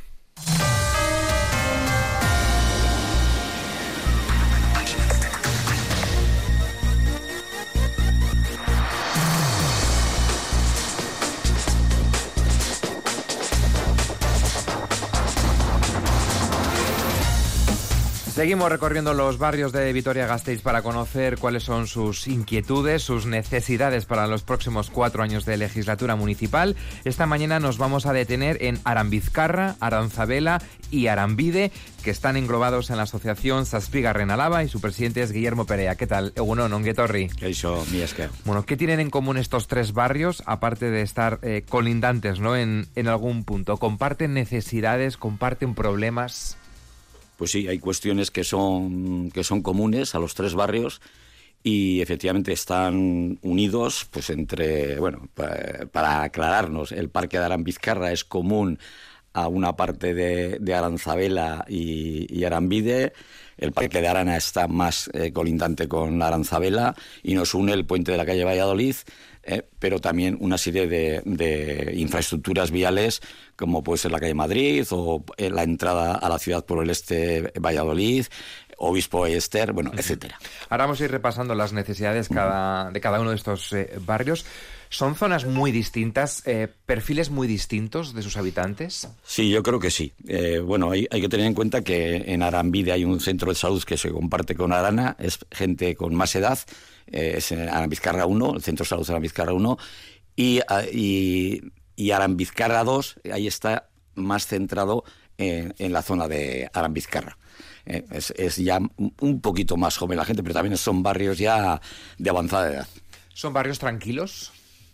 Seguimos recorriendo los barrios de Vitoria-Gasteiz para conocer cuáles son sus inquietudes, sus necesidades para los próximos cuatro años de legislatura municipal. Esta mañana nos vamos a detener en Arambizkarra, Aranzabela y Arambide, que están englobados en la asociación Zazpigarren Alaba, y su presidente es Guillermo Perea. ¿Qué tal? Egunon, ongi etorri. Kaixo, mi esker. Bueno, ¿qué tienen en común estos tres barrios, aparte de estar eh, colindantes, ¿no?, en, en algún punto? ¿Comparten necesidades, comparten problemas? Pues sí, hay cuestiones que son, que son comunes a los tres barrios y efectivamente están unidos, pues entre, bueno, para, para aclararnos, el Parque de Arambizkarra es común a una parte de, de Aranzabela y, y Arambide. El Parque de Arana está más eh, colindante con Aranzabela y nos une el puente de la calle Valladolid, eh, pero también una serie de, de infraestructuras viales, como puede ser la calle Madrid o eh, la entrada a la ciudad por el este Valladolid, Obispo Ester, bueno, etcétera. Ahora vamos a ir repasando las necesidades cada, de cada uno de estos eh, barrios. ¿Son zonas muy distintas, eh, perfiles muy distintos de sus habitantes? Sí, yo creo que sí. Eh, bueno, hay, hay que tener en cuenta que en Arambide hay un centro de salud que se comparte con Arana, es gente con más edad, eh, es en Arambizkarra uno, el centro de salud de Arambizkarra uno, y, y, y Arambizkarra dos, ahí está más centrado en, en la zona de Arambizkarra. Eh, es, es ya un poquito más joven la gente, pero también son barrios ya de avanzada edad. ¿Son barrios tranquilos?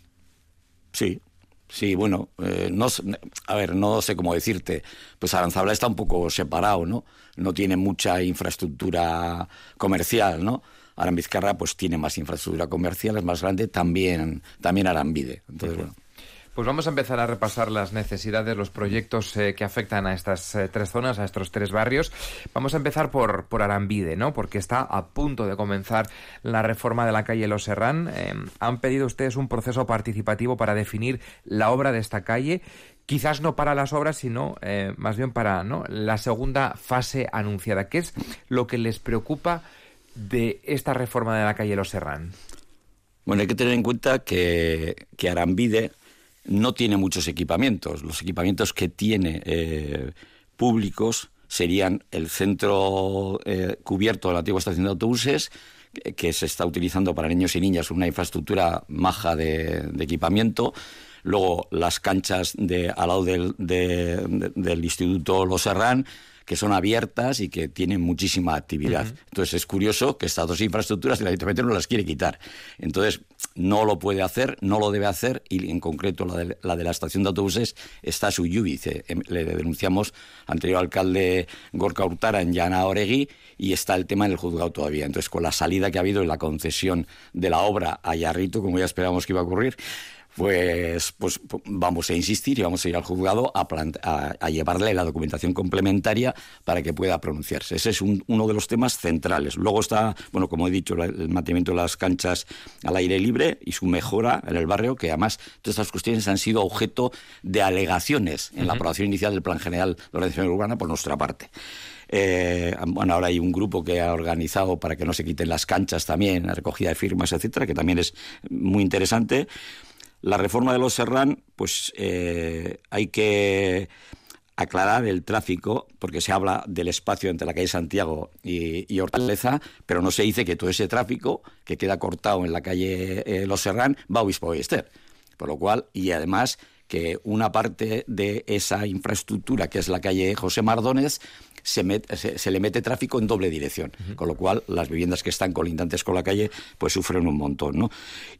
Sí, sí, bueno, eh, no, a ver, no sé cómo decirte, pues Aranzabela está un poco separado, ¿no? No tiene mucha infraestructura comercial, ¿no? Arambizkarra pues tiene más infraestructura comercial, es más grande, también, también Arambide, entonces bueno. Pues vamos a empezar a repasar las necesidades, los proyectos eh, que afectan a estas eh, tres zonas, a estos tres barrios. Vamos a empezar por, por Arambide, ¿no?, porque está a punto de comenzar la reforma de la calle Los Herrán. Eh, han pedido ustedes un proceso participativo para definir la obra de esta calle, quizás no para las obras, sino eh, más bien para, ¿no?, la segunda fase anunciada. ¿Qué es lo que les preocupa de esta reforma de la calle Los Herrán? Bueno, hay que tener en cuenta que, que Arambide no tiene muchos equipamientos. Los equipamientos que tiene eh, públicos serían el centro eh, cubierto de la antigua estación de autobuses, que, que se está utilizando para niños y niñas, una infraestructura maja de, de equipamiento. Luego las canchas de, al lado del, de, de, del Instituto Los Herrán, que son abiertas y que tienen muchísima actividad. Uh-huh. Entonces es curioso que estas dos infraestructuras el Ayuntamiento no las quiere quitar. Entonces no lo puede hacer, no lo debe hacer, y en concreto la de la, de la estación de autobuses está su llúbice. Le denunciamos al anterior alcalde Gorka Hurtara en Llana Oregui y está el tema en el juzgado todavía. Entonces, con la salida que ha habido en la concesión de la obra a Yarrito, como ya esperábamos que iba a ocurrir, Pues, pues vamos a insistir y vamos a ir al juzgado a, a, a llevarle la documentación complementaria para que pueda pronunciarse. Ese es un, uno de los temas centrales. Luego está, bueno, como he dicho, el mantenimiento de las canchas al aire libre y su mejora en el barrio, que además todas estas cuestiones han sido objeto de alegaciones en uh-huh. la aprobación inicial del Plan General de Ordenación Urbana por nuestra parte. Eh, bueno, ahora hay un grupo que ha organizado para que no se quiten las canchas también, la recogida de firmas, etcétera, que también es muy interesante. La reforma de los Serrán, pues eh, hay que aclarar el tráfico, porque se habla del espacio entre la calle Santiago y, y Hortaleza, pero no se dice que todo ese tráfico que queda cortado en la calle eh, Los Serrán va a Obispo Ballester. Por lo cual, y además que una parte de esa infraestructura, que es la calle José Mardones, se, met, se, se le mete tráfico en doble dirección, uh-huh. con lo cual las viviendas que están colindantes con la calle pues sufren un montón, ¿no?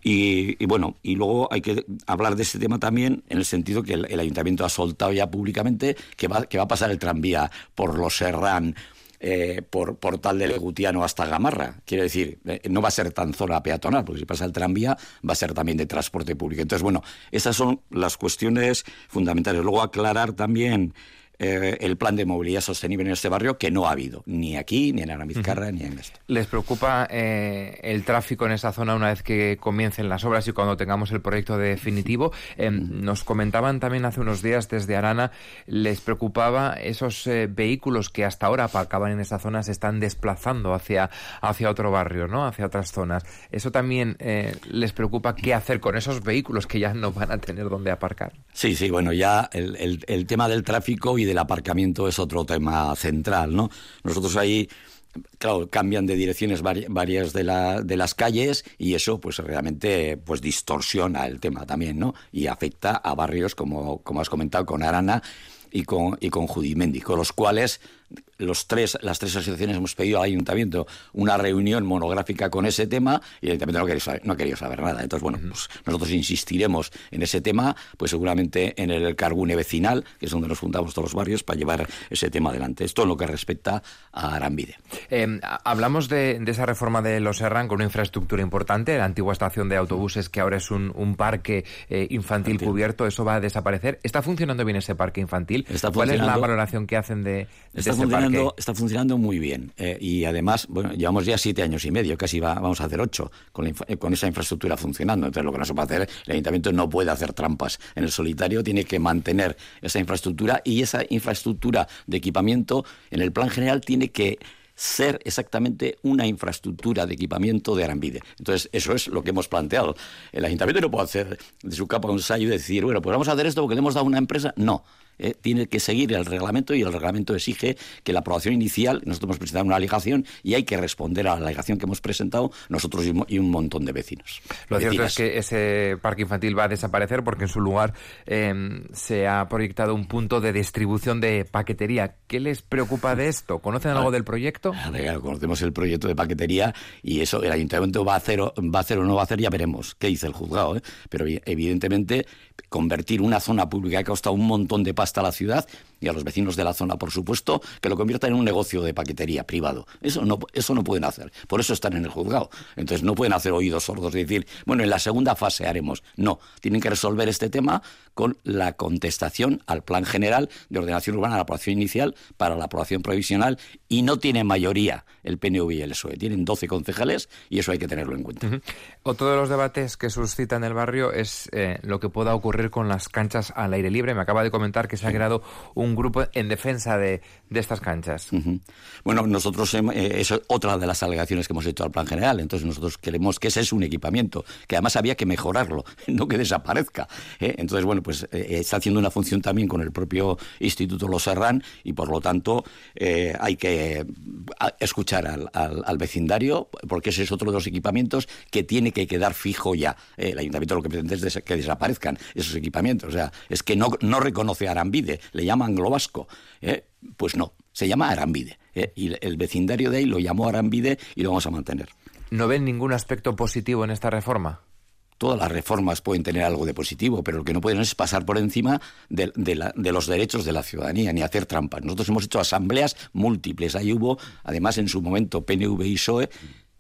Y, y bueno, y luego hay que hablar de este tema también en el sentido que el, el Ayuntamiento ha soltado ya públicamente que va, que va a pasar el tranvía por Los Serrán, Eh, por Portal de Legutiano hasta Gamarra. Quiero decir, eh, no va a ser tan zona peatonal, porque si pasa el tranvía va a ser también de transporte público. Entonces, bueno, esas son las cuestiones fundamentales. Luego aclarar también eh, el plan de movilidad sostenible en este barrio, que no ha habido, ni aquí, ni en Aranbizkarra, uh-huh. ni en esto. ¿Les preocupa eh, el tráfico en esa zona una vez que comiencen las obras y cuando tengamos el proyecto definitivo? Eh, uh-huh. Nos comentaban también hace unos días desde Arana, les preocupaba esos eh, vehículos que hasta ahora aparcaban en esa zona se están desplazando hacia, hacia otro barrio, ¿no? Hacia otras zonas. ¿Eso también eh, les preocupa qué hacer con esos vehículos que ya no van a tener dónde aparcar? Sí, sí, bueno, ya el, el, el tema del tráfico y del aparcamiento es otro tema central, ¿no? Nosotros ahí, claro, cambian de direcciones vari, varias de, la, de las calles y eso pues realmente pues distorsiona el tema también, ¿no? Y afecta a barrios como, como has comentado con Arana y con, y con Judimendi, con los cuales los tres, las tres asociaciones hemos pedido al Ayuntamiento una reunión monográfica con ese tema y el Ayuntamiento no ha querido saber, no ha querido saber nada. Entonces, bueno, pues nosotros insistiremos en ese tema, pues seguramente en el Cargune vecinal, que es donde nos juntamos todos los barrios, para llevar ese tema adelante. Esto en lo que respecta a Arambide. Eh, hablamos de, de esa reforma de Los Serrán con una infraestructura importante, la antigua estación de autobuses, que ahora es un, un parque eh, infantil, infantil cubierto, eso va a desaparecer. ¿Está funcionando bien ese parque infantil? Está ¿Cuál es la valoración que hacen de, de ese parque? Está funcionando muy bien eh, y además, bueno, llevamos ya siete años y medio, casi va, vamos a hacer ocho con, la inf- con esa infraestructura funcionando. Entonces, lo que no se puede hacer, el Ayuntamiento no puede hacer trampas en el solitario, tiene que mantener esa infraestructura y esa infraestructura de equipamiento en el plan general tiene que ser exactamente una infraestructura de equipamiento de Arambide. Entonces, eso es lo que hemos planteado. El Ayuntamiento no puede hacer de su capa un ensayo y decir, bueno, pues vamos a hacer esto porque le hemos dado a una empresa. No. Eh, tiene que seguir el reglamento y el reglamento exige que la aprobación inicial, nosotros hemos presentado una alegación y hay que responder a la alegación que hemos presentado nosotros y un montón de vecinos. Lo cierto es que ese parque infantil va a desaparecer porque en su lugar eh, se ha proyectado un punto de distribución de paquetería. ¿Qué les preocupa de esto? ¿Conocen algo del proyecto? Ver, conocemos el proyecto de paquetería y eso el Ayuntamiento va a hacer o, va a hacer o no va a hacer, ya veremos qué dice el juzgado, ¿eh? Pero evidentemente convertir una zona pública que ha costado un montón de pasta a la ciudad y a los vecinos de la zona, por supuesto, que lo conviertan en un negocio de paquetería privado. Eso no, eso no pueden hacer. Por eso están en el juzgado. Entonces no pueden hacer oídos sordos y decir, bueno, en la segunda fase haremos. No, tienen que resolver este tema con la contestación al Plan General de Ordenación Urbana, la aprobación inicial para la aprobación provisional, y no tiene mayoría el P N V y el P S O E. Tienen doce concejales y eso hay que tenerlo en cuenta. Uh-huh. Otro de los debates que suscita en el barrio es eh, lo que pueda ocurrir con las canchas al aire libre. Me acaba de comentar que se ha creado un grupo en defensa de, de estas canchas. Uh-huh. Bueno, nosotros, eh, eso es otra de las alegaciones que hemos hecho al Plan General. Entonces nosotros queremos que ese es un equipamiento, que además había que mejorarlo, no que desaparezca. ¿eh? Entonces, bueno, pues eh, está haciendo una función también con el propio Instituto Los Serrán y por lo tanto eh, hay que escuchar al, al, al vecindario, porque ese es otro de los equipamientos que tiene que quedar fijo ya. Eh, el Ayuntamiento lo que pretende es des- que desaparezcan esos equipamientos. O sea, es que no, no reconoce a Arambide, le llaman Globasco. ¿eh? Pues no, se llama Arambide. ¿eh? Y el vecindario de ahí lo llamó Arambide y lo vamos a mantener. ¿No ven ningún aspecto positivo en esta reforma? Todas las reformas pueden tener algo de positivo, pero lo que no pueden es pasar por encima de, de, la, de los derechos de la ciudadanía, ni hacer trampas. Nosotros hemos hecho asambleas múltiples. Ahí hubo, además, en su momento, P N V y P S O E,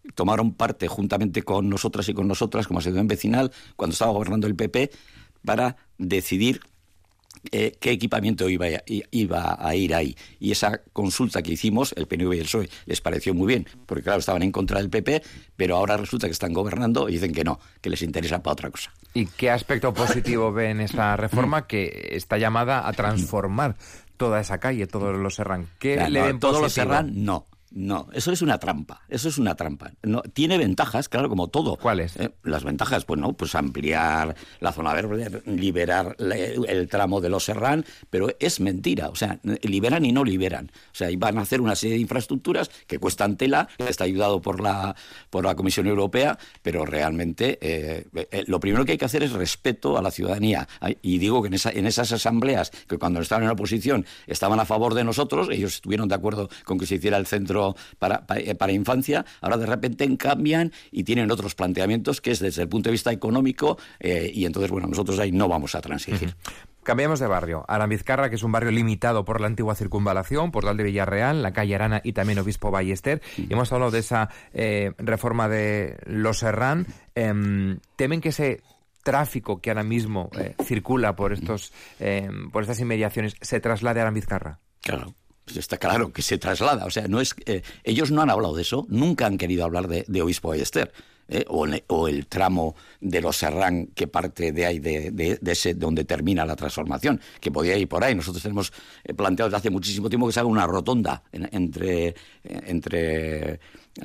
tomaron parte juntamente con nosotras y con nosotras, como asociación vecinal, cuando estaba gobernando el P P, para decidir Eh, qué equipamiento iba a, iba a ir ahí. Y esa consulta que hicimos, el P N V y el P S O E, les pareció muy bien, porque claro, estaban en contra del P P, pero ahora resulta que están gobernando y dicen que no, que les interesa para otra cosa. ¿Y qué aspecto positivo ve en esta reforma que está llamada a transformar toda esa calle, todos los Serrán? ¿Qué claro, le no, ven todos positivo? los Serrán, no. No, eso es una trampa, eso es una trampa. No, tiene ventajas, claro, como todo. ¿Cuáles? Eh, las ventajas, pues no, pues ampliar la zona verde, liberar la, el tramo de los Serrán, pero es mentira, o sea, liberan y no liberan. O sea, van a hacer una serie de infraestructuras que cuestan tela, que está ayudado por la, por la Comisión Europea, pero realmente eh, eh, lo primero que hay que hacer es respeto a la ciudadanía. Y digo que en, esa, en esas asambleas, que cuando estaban en la oposición estaban a favor de nosotros, ellos estuvieron de acuerdo con que se hiciera el centro Para, para, para infancia, ahora de repente cambian y tienen otros planteamientos que es desde el punto de vista económico eh, y entonces, bueno, nosotros ahí no vamos a transigir. Uh-huh. Cambiamos de barrio. Arambizcarra, que es un barrio limitado por la antigua circunvalación, Portal de Villarreal, la calle Arana y también Obispo Ballester. Uh-huh. Hemos hablado de esa eh, reforma de los Serrán. Eh, ¿Temen que ese tráfico que ahora mismo eh, circula por estos eh, por estas inmediaciones se traslade a Arambizcarra? Claro. Pues está claro que se traslada, o sea, no es eh, ellos no han hablado de eso, nunca han querido hablar de, de Obispo Ballester, eh, o, o el tramo de los Serrán que parte de ahí, de, de, de ese donde termina la transformación, que podía ir por ahí. Nosotros tenemos eh, planteado desde hace muchísimo tiempo que se haga una rotonda en, entre entre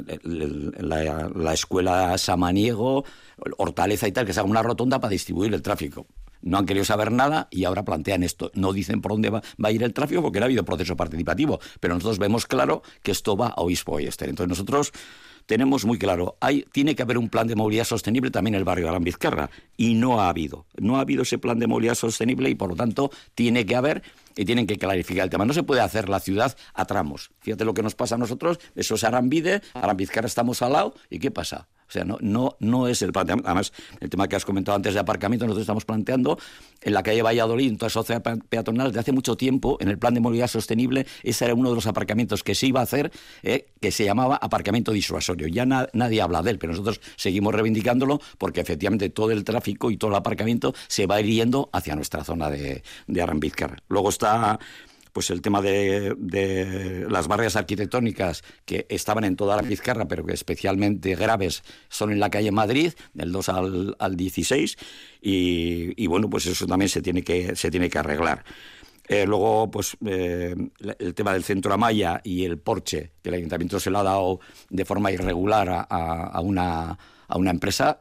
la, la escuela Samaniego, Hortaleza y tal, que se haga una rotonda para distribuir el tráfico. No han querido saber nada y ahora plantean esto. No dicen por dónde va, va a ir el tráfico porque no ha habido proceso participativo, pero nosotros vemos claro que esto va a Obispo Ballester. Entonces nosotros tenemos muy claro, hay, tiene que haber un plan de movilidad sostenible también en el barrio de Arambizcarra y no ha habido. No ha habido ese plan de movilidad sostenible y por lo tanto tiene que haber y tienen que clarificar el tema. No se puede hacer la ciudad a tramos. Fíjate lo que nos pasa a nosotros, eso es Arambide, Arambizcarra estamos al lado y ¿qué pasa? O sea, no, no, no es el planteamiento. Además, el tema que has comentado antes de aparcamiento, nosotros estamos planteando en la calle Valladolid, en toda esa zona peatonal, desde hace mucho tiempo, en el plan de movilidad sostenible, ese era uno de los aparcamientos que se iba a hacer, eh, que se llamaba aparcamiento disuasorio. Ya na, nadie habla de él, pero nosotros seguimos reivindicándolo porque efectivamente todo el tráfico y todo el aparcamiento se va yendo hacia nuestra zona de, de Arambizcarra. Luego está pues el tema de, de las barreras arquitectónicas que estaban en toda la Arambizcarra, pero que especialmente graves son en la calle Madrid, del dos al, al dieciséis, y, y bueno, pues eso también se tiene que, se tiene que arreglar. Eh, luego, pues eh, el tema del centro Amaya y el porche, que el ayuntamiento se lo ha dado de forma irregular a, a, a, una, a una empresa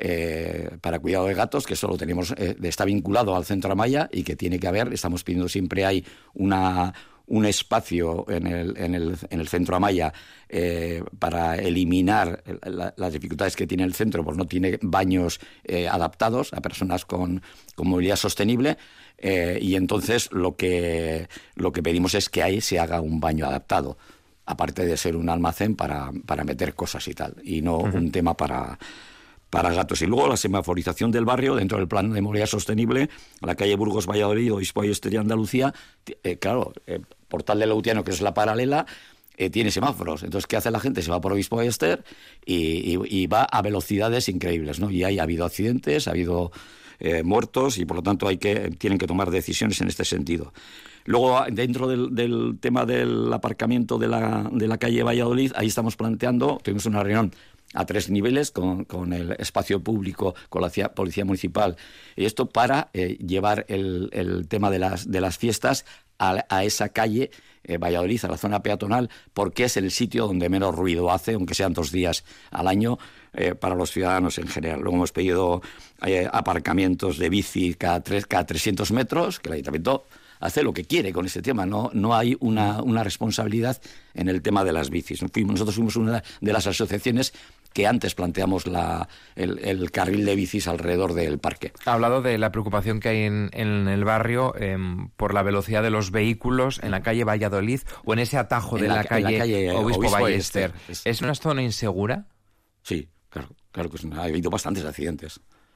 eh, para cuidado de gatos, que solo tenemos, eh, está vinculado al centro Amaya y que tiene que haber, estamos pidiendo siempre hay una... un espacio en el, en el, en el centro Amaya eh, para eliminar la, las dificultades que tiene el centro, pues no tiene baños eh, adaptados a personas con, con movilidad sostenible, eh, y entonces lo que, lo que pedimos es que ahí se haga un baño adaptado, aparte de ser un almacén para, para meter cosas y tal, y no uh-huh. un tema para... para gatos. Y luego la semaforización del barrio dentro del plan de movilidad sostenible, la calle Burgos, Valladolid, Obispo Ballester y Andalucía, eh, claro, eh, Portal de Leutiano, que es la paralela, eh, tiene semáforos. Entonces, ¿qué hace la gente? Se va por Obispo Ballester y, y, y va a velocidades increíbles, ¿no? Y ahí ha habido accidentes, ha habido eh, muertos y, por lo tanto, hay que tienen que tomar decisiones en este sentido. Luego, dentro del, del tema del aparcamiento de la, de la calle Valladolid, ahí estamos planteando, tuvimos una reunión a tres niveles, con, con el espacio público, con la Policía Municipal, y esto para eh, llevar el, el tema de las, de las fiestas a, a esa calle eh, Valladolid, a la zona peatonal, porque es el sitio donde menos ruido hace, aunque sean dos días al año, eh, para los ciudadanos en general. Luego hemos pedido eh, aparcamientos de bici cada, tres, cada trescientos metros, que el Ayuntamiento hace lo que quiere con este tema, no, no hay una, una responsabilidad en el tema de las bicis. Nosotros fuimos una de las asociaciones que antes planteamos la, el, el carril de bicis alrededor del parque. Ha hablado de la preocupación que hay en, en el barrio eh, por la velocidad de los vehículos en la calle Valladolid o en ese atajo de la, la, calle, la calle Obispo, Obispo Ballester. ¿Es, ¿Es una zona insegura? Sí, claro, claro que es una, ha habido bastantes accidentes.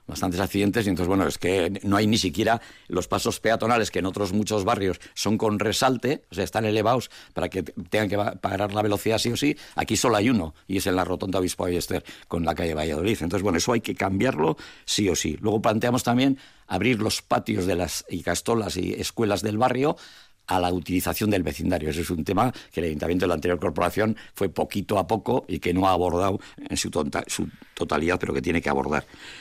bastantes accidentes, y entonces, bueno, es que no hay ni siquiera los pasos peatonales, que en otros muchos barrios son con resalte, o sea, están elevados para que tengan que parar la velocidad sí o sí. Aquí solo hay uno, y es en la rotonda Obispo Ballester, con la calle Valladolid. Entonces, bueno, eso hay que cambiarlo sí o sí. Luego planteamos también abrir los patios de las icastolas y escuelas del barrio a la utilización del vecindario. Ese es un tema que el Ayuntamiento de la anterior corporación fue poquito a poco y que no ha abordado en su, tota, su totalidad, pero que tiene que abordar.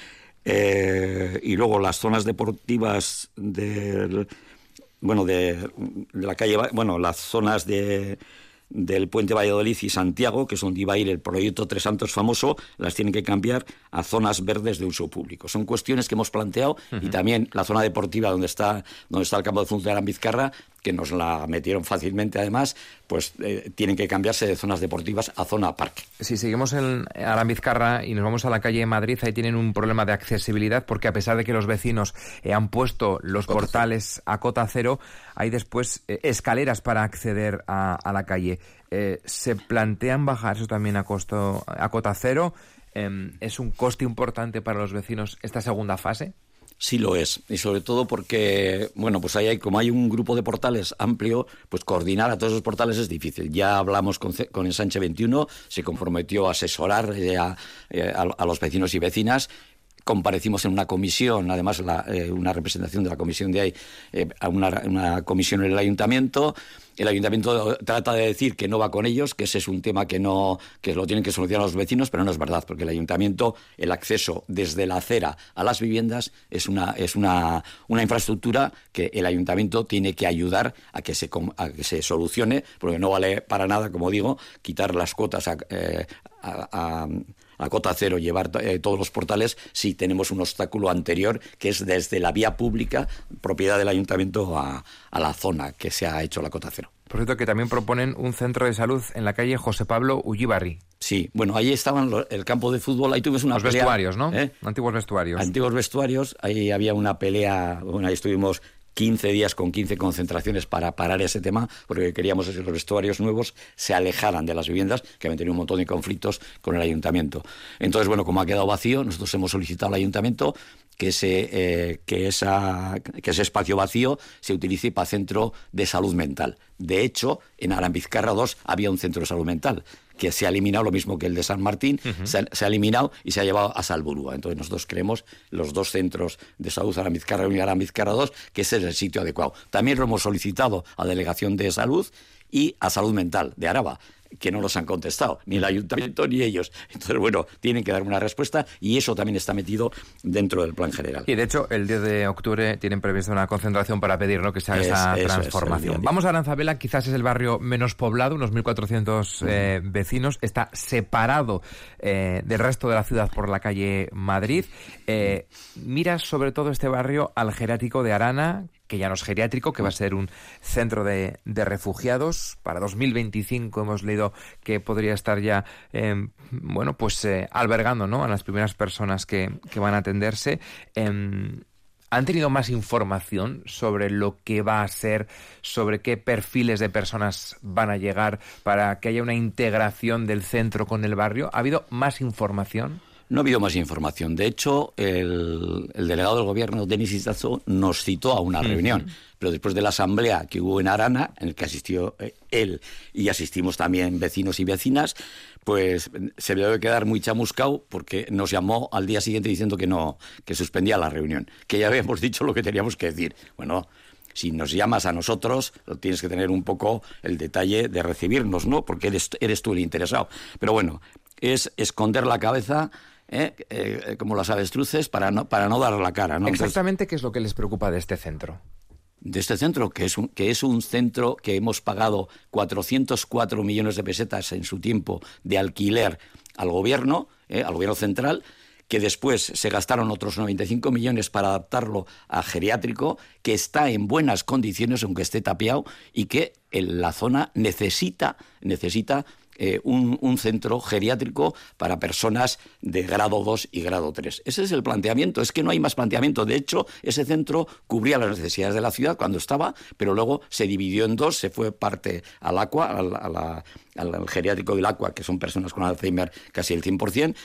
Eh, y luego las zonas deportivas del, bueno, de, de la calle, bueno, las zonas de del Puente Valladolid y Santiago, que es donde iba a ir el proyecto Tres Santos famoso, las tienen que cambiar a zonas verdes de uso público. Son cuestiones que hemos planteado. Uh-huh. Y también la zona deportiva donde está, donde está el campo de fútbol de Arambizkarra, que nos la metieron fácilmente además, pues eh, tienen que cambiarse de zonas deportivas a zona parque. Si seguimos en Arambizkarra y nos vamos a la calle Madrid, ahí tienen un problema de accesibilidad, porque a pesar de que los vecinos eh, han puesto los cota portales cero. a cota cero, hay después eh, escaleras para acceder a, a la calle. Eh, ¿Se plantean bajar eso también a, costo, a cota cero? Eh, ¿Es un coste importante para los vecinos esta segunda fase? Sí lo es, y sobre todo porque, bueno, pues ahí hay, como hay un grupo de portales amplio, pues coordinar a todos esos portales es difícil. Ya hablamos con, con Ensanche veintiuno, se comprometió a asesorar eh, a, a, a los vecinos y vecinas. Comparecimos en una comisión, además la, eh, una representación de la comisión de ahí, eh, a una, una comisión en el ayuntamiento. El ayuntamiento trata de decir que no va con ellos, que ese es un tema que no que lo tienen que solucionar los vecinos, pero no es verdad, porque el ayuntamiento, el acceso desde la acera a las viviendas es una es una, una infraestructura que el ayuntamiento tiene que ayudar a que se a que se solucione, porque no vale para nada, como digo, quitar las cuotas a, eh, a, a a cota cero, llevar eh, todos los portales, si tenemos un obstáculo anterior, que es desde la vía pública, propiedad del ayuntamiento, a, a la zona que se ha hecho la cota cero. Por cierto, que también proponen un centro de salud en la calle José Pablo Ullibarri. Sí, bueno, ahí estaban los, el campo de fútbol, ahí tuvimos una los pelea... Los vestuarios, ¿no? ¿Eh? Antiguos vestuarios. Antiguos vestuarios, ahí había una pelea, bueno, ahí estuvimos quince días con quince concentraciones para parar ese tema, porque queríamos que los vestuarios nuevos se alejaran de las viviendas, que habían tenido un montón de conflictos con el ayuntamiento. Entonces, bueno, como ha quedado vacío, nosotros hemos solicitado al ayuntamiento que ese, eh, que, esa, que ese espacio vacío se utilice para centro de salud mental. De hecho, en Arambizkarra dos había un centro de salud mental, que se ha eliminado, lo mismo que el de San Martín, uh-huh. se, ha, se ha eliminado y se ha llevado a Salburúa. Entonces nosotros creemos, los dos centros de salud, Arambizkarra uno y Arambizkarra dos, que ese es el sitio adecuado. También lo hemos solicitado a Delegación de Salud y a Salud Mental de Araba, que no nos han contestado, ni el ayuntamiento ni ellos. Entonces, bueno, tienen que dar una respuesta, y eso también está metido dentro del plan general. Y de hecho, el diez de octubre tienen prevista una concentración para pedir, ¿no?, que se haga es, esa transformación. Es Vamos a Aranzabela, quizás es el barrio menos poblado, unos mil cuatrocientos eh, vecinos, está separado eh, del resto de la ciudad por la calle Madrid. Eh, miras sobre todo este barrio al geriátrico de Arana, que ya no es geriátrico, que va a ser un centro de, de refugiados. Para dos mil veinticinco hemos leído que podría estar ya, eh, bueno, pues eh, albergando, ¿no?, a las primeras personas que, que van a atenderse. Eh, ¿Han tenido más información sobre lo que va a ser, sobre qué perfiles de personas van a llegar para que haya una integración del centro con el barrio? ¿Ha habido más información? No ha habido más información. De hecho, el, el delegado del gobierno, Denis Izazo, nos citó a una reunión. Pero después de la asamblea que hubo en Arana, en el que asistió él y asistimos también vecinos y vecinas, pues se debe quedar muy chamuscado, porque nos llamó al día siguiente diciendo que no, que suspendía la reunión, que ya habíamos dicho lo que teníamos que decir. Bueno, si nos llamas a nosotros, tienes que tener un poco el detalle de recibirnos, ¿no?, porque eres, eres tú el interesado. Pero bueno, es esconder la cabeza, ¿Eh? Eh, como las avestruces, para no, para no dar la cara, ¿no? Exactamente. Entonces, ¿qué es lo que les preocupa de este centro? De este centro, que es un, que es un centro que hemos pagado cuatrocientos cuatro millones de pesetas en su tiempo de alquiler al gobierno, ¿eh? al gobierno central, que después se gastaron otros noventa y cinco millones para adaptarlo a geriátrico, que está en buenas condiciones, aunque esté tapiado, y que en la zona necesita, necesita Eh, un, un centro geriátrico para personas de grado dos y grado tres. Ese es el planteamiento, es que no hay más planteamiento. De hecho, ese centro cubría las necesidades de la ciudad cuando estaba, pero luego se dividió en dos, se fue parte al Aqua, al, a la, al geriátrico del Aqua, que son personas con Alzheimer casi el cien por ciento,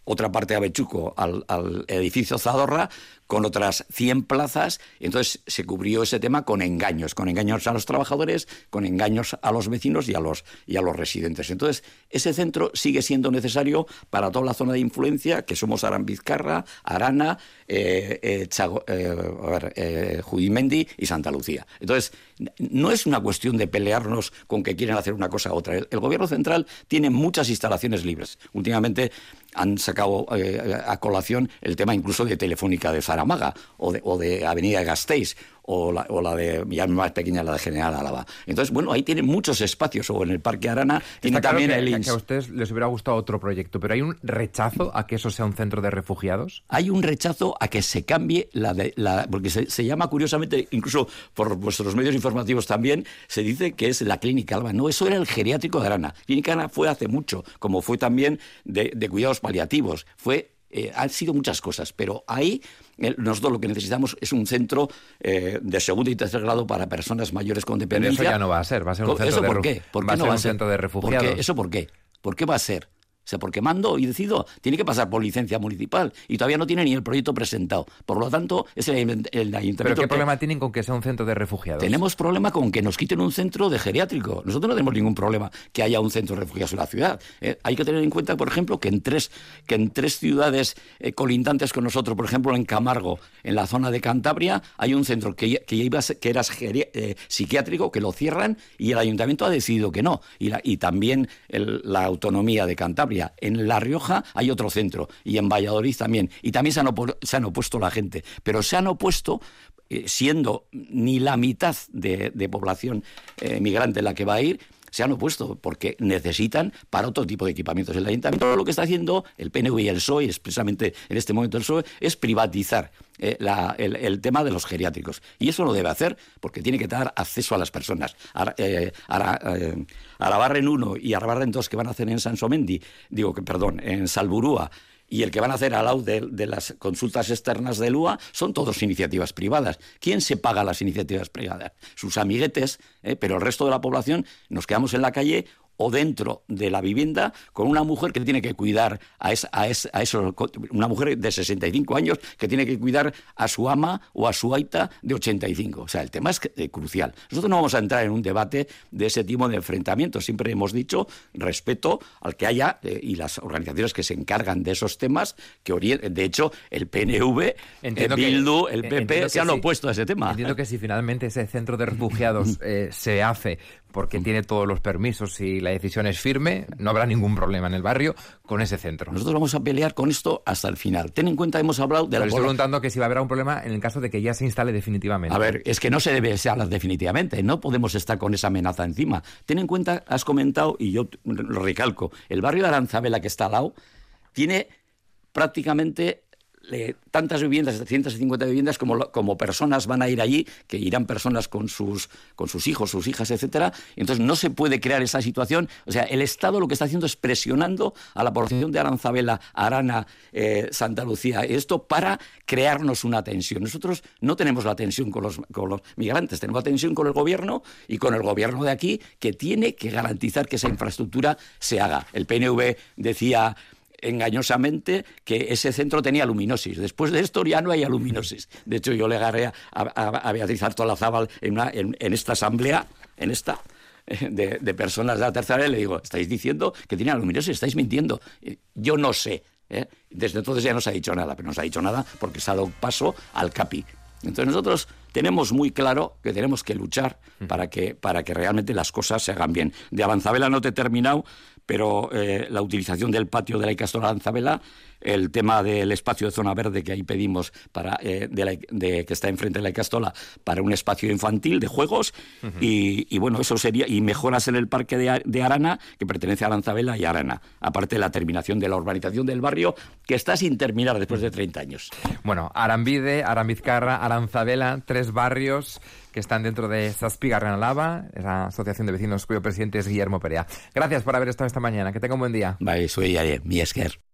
otra parte de Avechuco al, al edificio Zadorra, con otras cien plazas. Entonces se cubrió ese tema con engaños, con engaños a los trabajadores, con engaños a los vecinos y a los, y a los residentes. Entonces ese centro sigue siendo necesario para toda la zona de influencia, que somos Arambizkarra, Arana, eh, eh, Chago, eh, a ver, eh, Judimendi y Santa Lucía. Entonces no es una cuestión de pelearnos con que quieren hacer una cosa u otra. El, el gobierno central tiene muchas instalaciones libres. Últimamente han sacado eh, a colación el tema incluso de Telefónica de Zaramaga o de, o de Avenida de Gasteiz o la, o la de, ya más pequeña, la de General Álava. Entonces, bueno, ahí tienen muchos espacios, o en el Parque Arana tiene Está también claro que, el I N S. que a ustedes les hubiera gustado otro proyecto, pero ¿hay un rechazo a que eso sea un centro de refugiados? Hay un rechazo a que se cambie la... De, la porque se, se llama, curiosamente, incluso por vuestros medios informativos también, se dice que es la Clínica Alba. No, eso era el geriátrico de Arana. Clínica Arana fue hace mucho, como fue también de, de cuidados paliativos. Fue... Eh, han sido muchas cosas, pero ahí eh, nosotros lo que necesitamos es un centro eh, de segundo y tercer grado para personas mayores con dependencia. Pero eso ya no va a ser, va a ser un centro ¿Eso de por qué? ¿Por qué va no a ser va un a ser? centro de refugiados. ¿Por qué? ¿Eso por qué? ¿Por qué va a ser? O sea, porque mando y decido, tiene que pasar por licencia municipal y todavía no tiene ni el proyecto presentado. Por lo tanto, es el, el ayuntamiento... ¿Pero qué que... problema tienen con que sea un centro de refugiados? Tenemos problema con que nos quiten un centro de geriátrico. Nosotros no tenemos ningún problema que haya un centro de refugiados en la ciudad. Eh, hay que tener en cuenta, por ejemplo, que en tres, que en tres ciudades eh, colindantes con nosotros, por ejemplo, en Camargo, en la zona de Cantabria, hay un centro que, que, iba a ser, que era geri- eh, psiquiátrico, que lo cierran y el ayuntamiento ha decidido que no. Y, la, y también el, la autonomía de Cantabria. En La Rioja hay otro centro y en Valladolid también. Y también se han, opu- se han opuesto la gente. Pero se han opuesto... Eh, siendo ni la mitad de, de población eh, migrante la que va a ir, se han opuesto porque necesitan para otro tipo de equipamientos. El ayuntamiento lo que está haciendo, el P N V y el P S O E, expresamente en este momento el P S O E, es privatizar eh, la, el, el tema de los geriátricos. Y eso lo debe hacer porque tiene que dar acceso a las personas. Ara, eh, Ara, eh, Arabarren uno y Arabarren dos que van a hacer en Sansomendi, digo que perdón, en Salburúa, y el que van a hacer al lado de, de las consultas externas del U A son todos iniciativas privadas. ¿Quién se paga las iniciativas privadas? Sus amiguetes, ¿eh? Pero el resto de la población nos quedamos en la calle o dentro de la vivienda con una mujer que tiene que cuidar a, esa, a, esa, a eso, una mujer de sesenta y cinco años que tiene que cuidar a su ama o a su aita de ochenta y cinco. O sea, el tema es eh, crucial. Nosotros no vamos a entrar en un debate de ese tipo de enfrentamientos. Siempre hemos dicho respeto al que haya eh, y las organizaciones que se encargan de esos temas, que orient- de hecho, el P N V, el Bildu, el P P se han sí. opuesto a ese tema. Entiendo que si finalmente ese centro de refugiados eh, se hace porque tiene todos los permisos y la decisión es firme, no habrá ningún problema en el barrio con ese centro. Nosotros vamos a pelear con esto hasta el final. Ten en cuenta, hemos hablado de Pero la... estoy preguntando que si va a haber un problema en el caso de que ya se instale definitivamente. A ver, es que no se debe hablar definitivamente, no podemos estar con esa amenaza encima. Ten en cuenta, has comentado, y yo lo recalco, el barrio de Aranzabela que está al lado tiene prácticamente... Eh, tantas viviendas, ciento cincuenta viviendas, como, como personas van a ir allí, que irán personas con sus, con sus hijos, sus hijas, etcétera. Entonces no se puede crear esa situación. O sea, el Estado lo que está haciendo es presionando a la población de Aranzabela, Arana, eh, Santa Lucía, esto para crearnos una tensión. Nosotros no tenemos la tensión con los, con los migrantes, tenemos la tensión con el gobierno y con el gobierno de aquí, que tiene que garantizar que esa infraestructura se haga. El P N V decía engañosamente que ese centro tenía aluminosis. Después de esto ya no hay aluminosis. De hecho, yo le agarré a, a, a Beatriz Artolazábal en, una, en, en esta asamblea, en esta, de, de personas de la tercera edad, le digo, estáis diciendo que tiene aluminosis, estáis mintiendo. Yo no sé. ¿eh? Desde entonces ya no se ha dicho nada, pero no se ha dicho nada porque se ha dado paso al CAPI. Entonces nosotros tenemos muy claro que tenemos que luchar para que, para que realmente las cosas se hagan bien. De Aranzabela no te he terminado, pero eh, la utilización del patio de la Icastola Aranzabela, el tema del espacio de zona verde que ahí pedimos para eh, de la, de, que está enfrente de la Icastola para un espacio infantil de juegos uh-huh. y, y bueno, eso sería, y mejoras en el parque de, de Arana, que pertenece a Aranzabela y Arana, aparte de la terminación de la urbanización del barrio, que está sin terminar después de treinta años. Bueno, Arambide, Arambizkarra, Aranzabela, tres barrios que están dentro de Zazpigarren-Alaba, esa asociación de vecinos cuyo presidente es Guillermo Perea. Gracias por haber estado esta mañana. Que tenga un buen día. Bye, soy mi esker.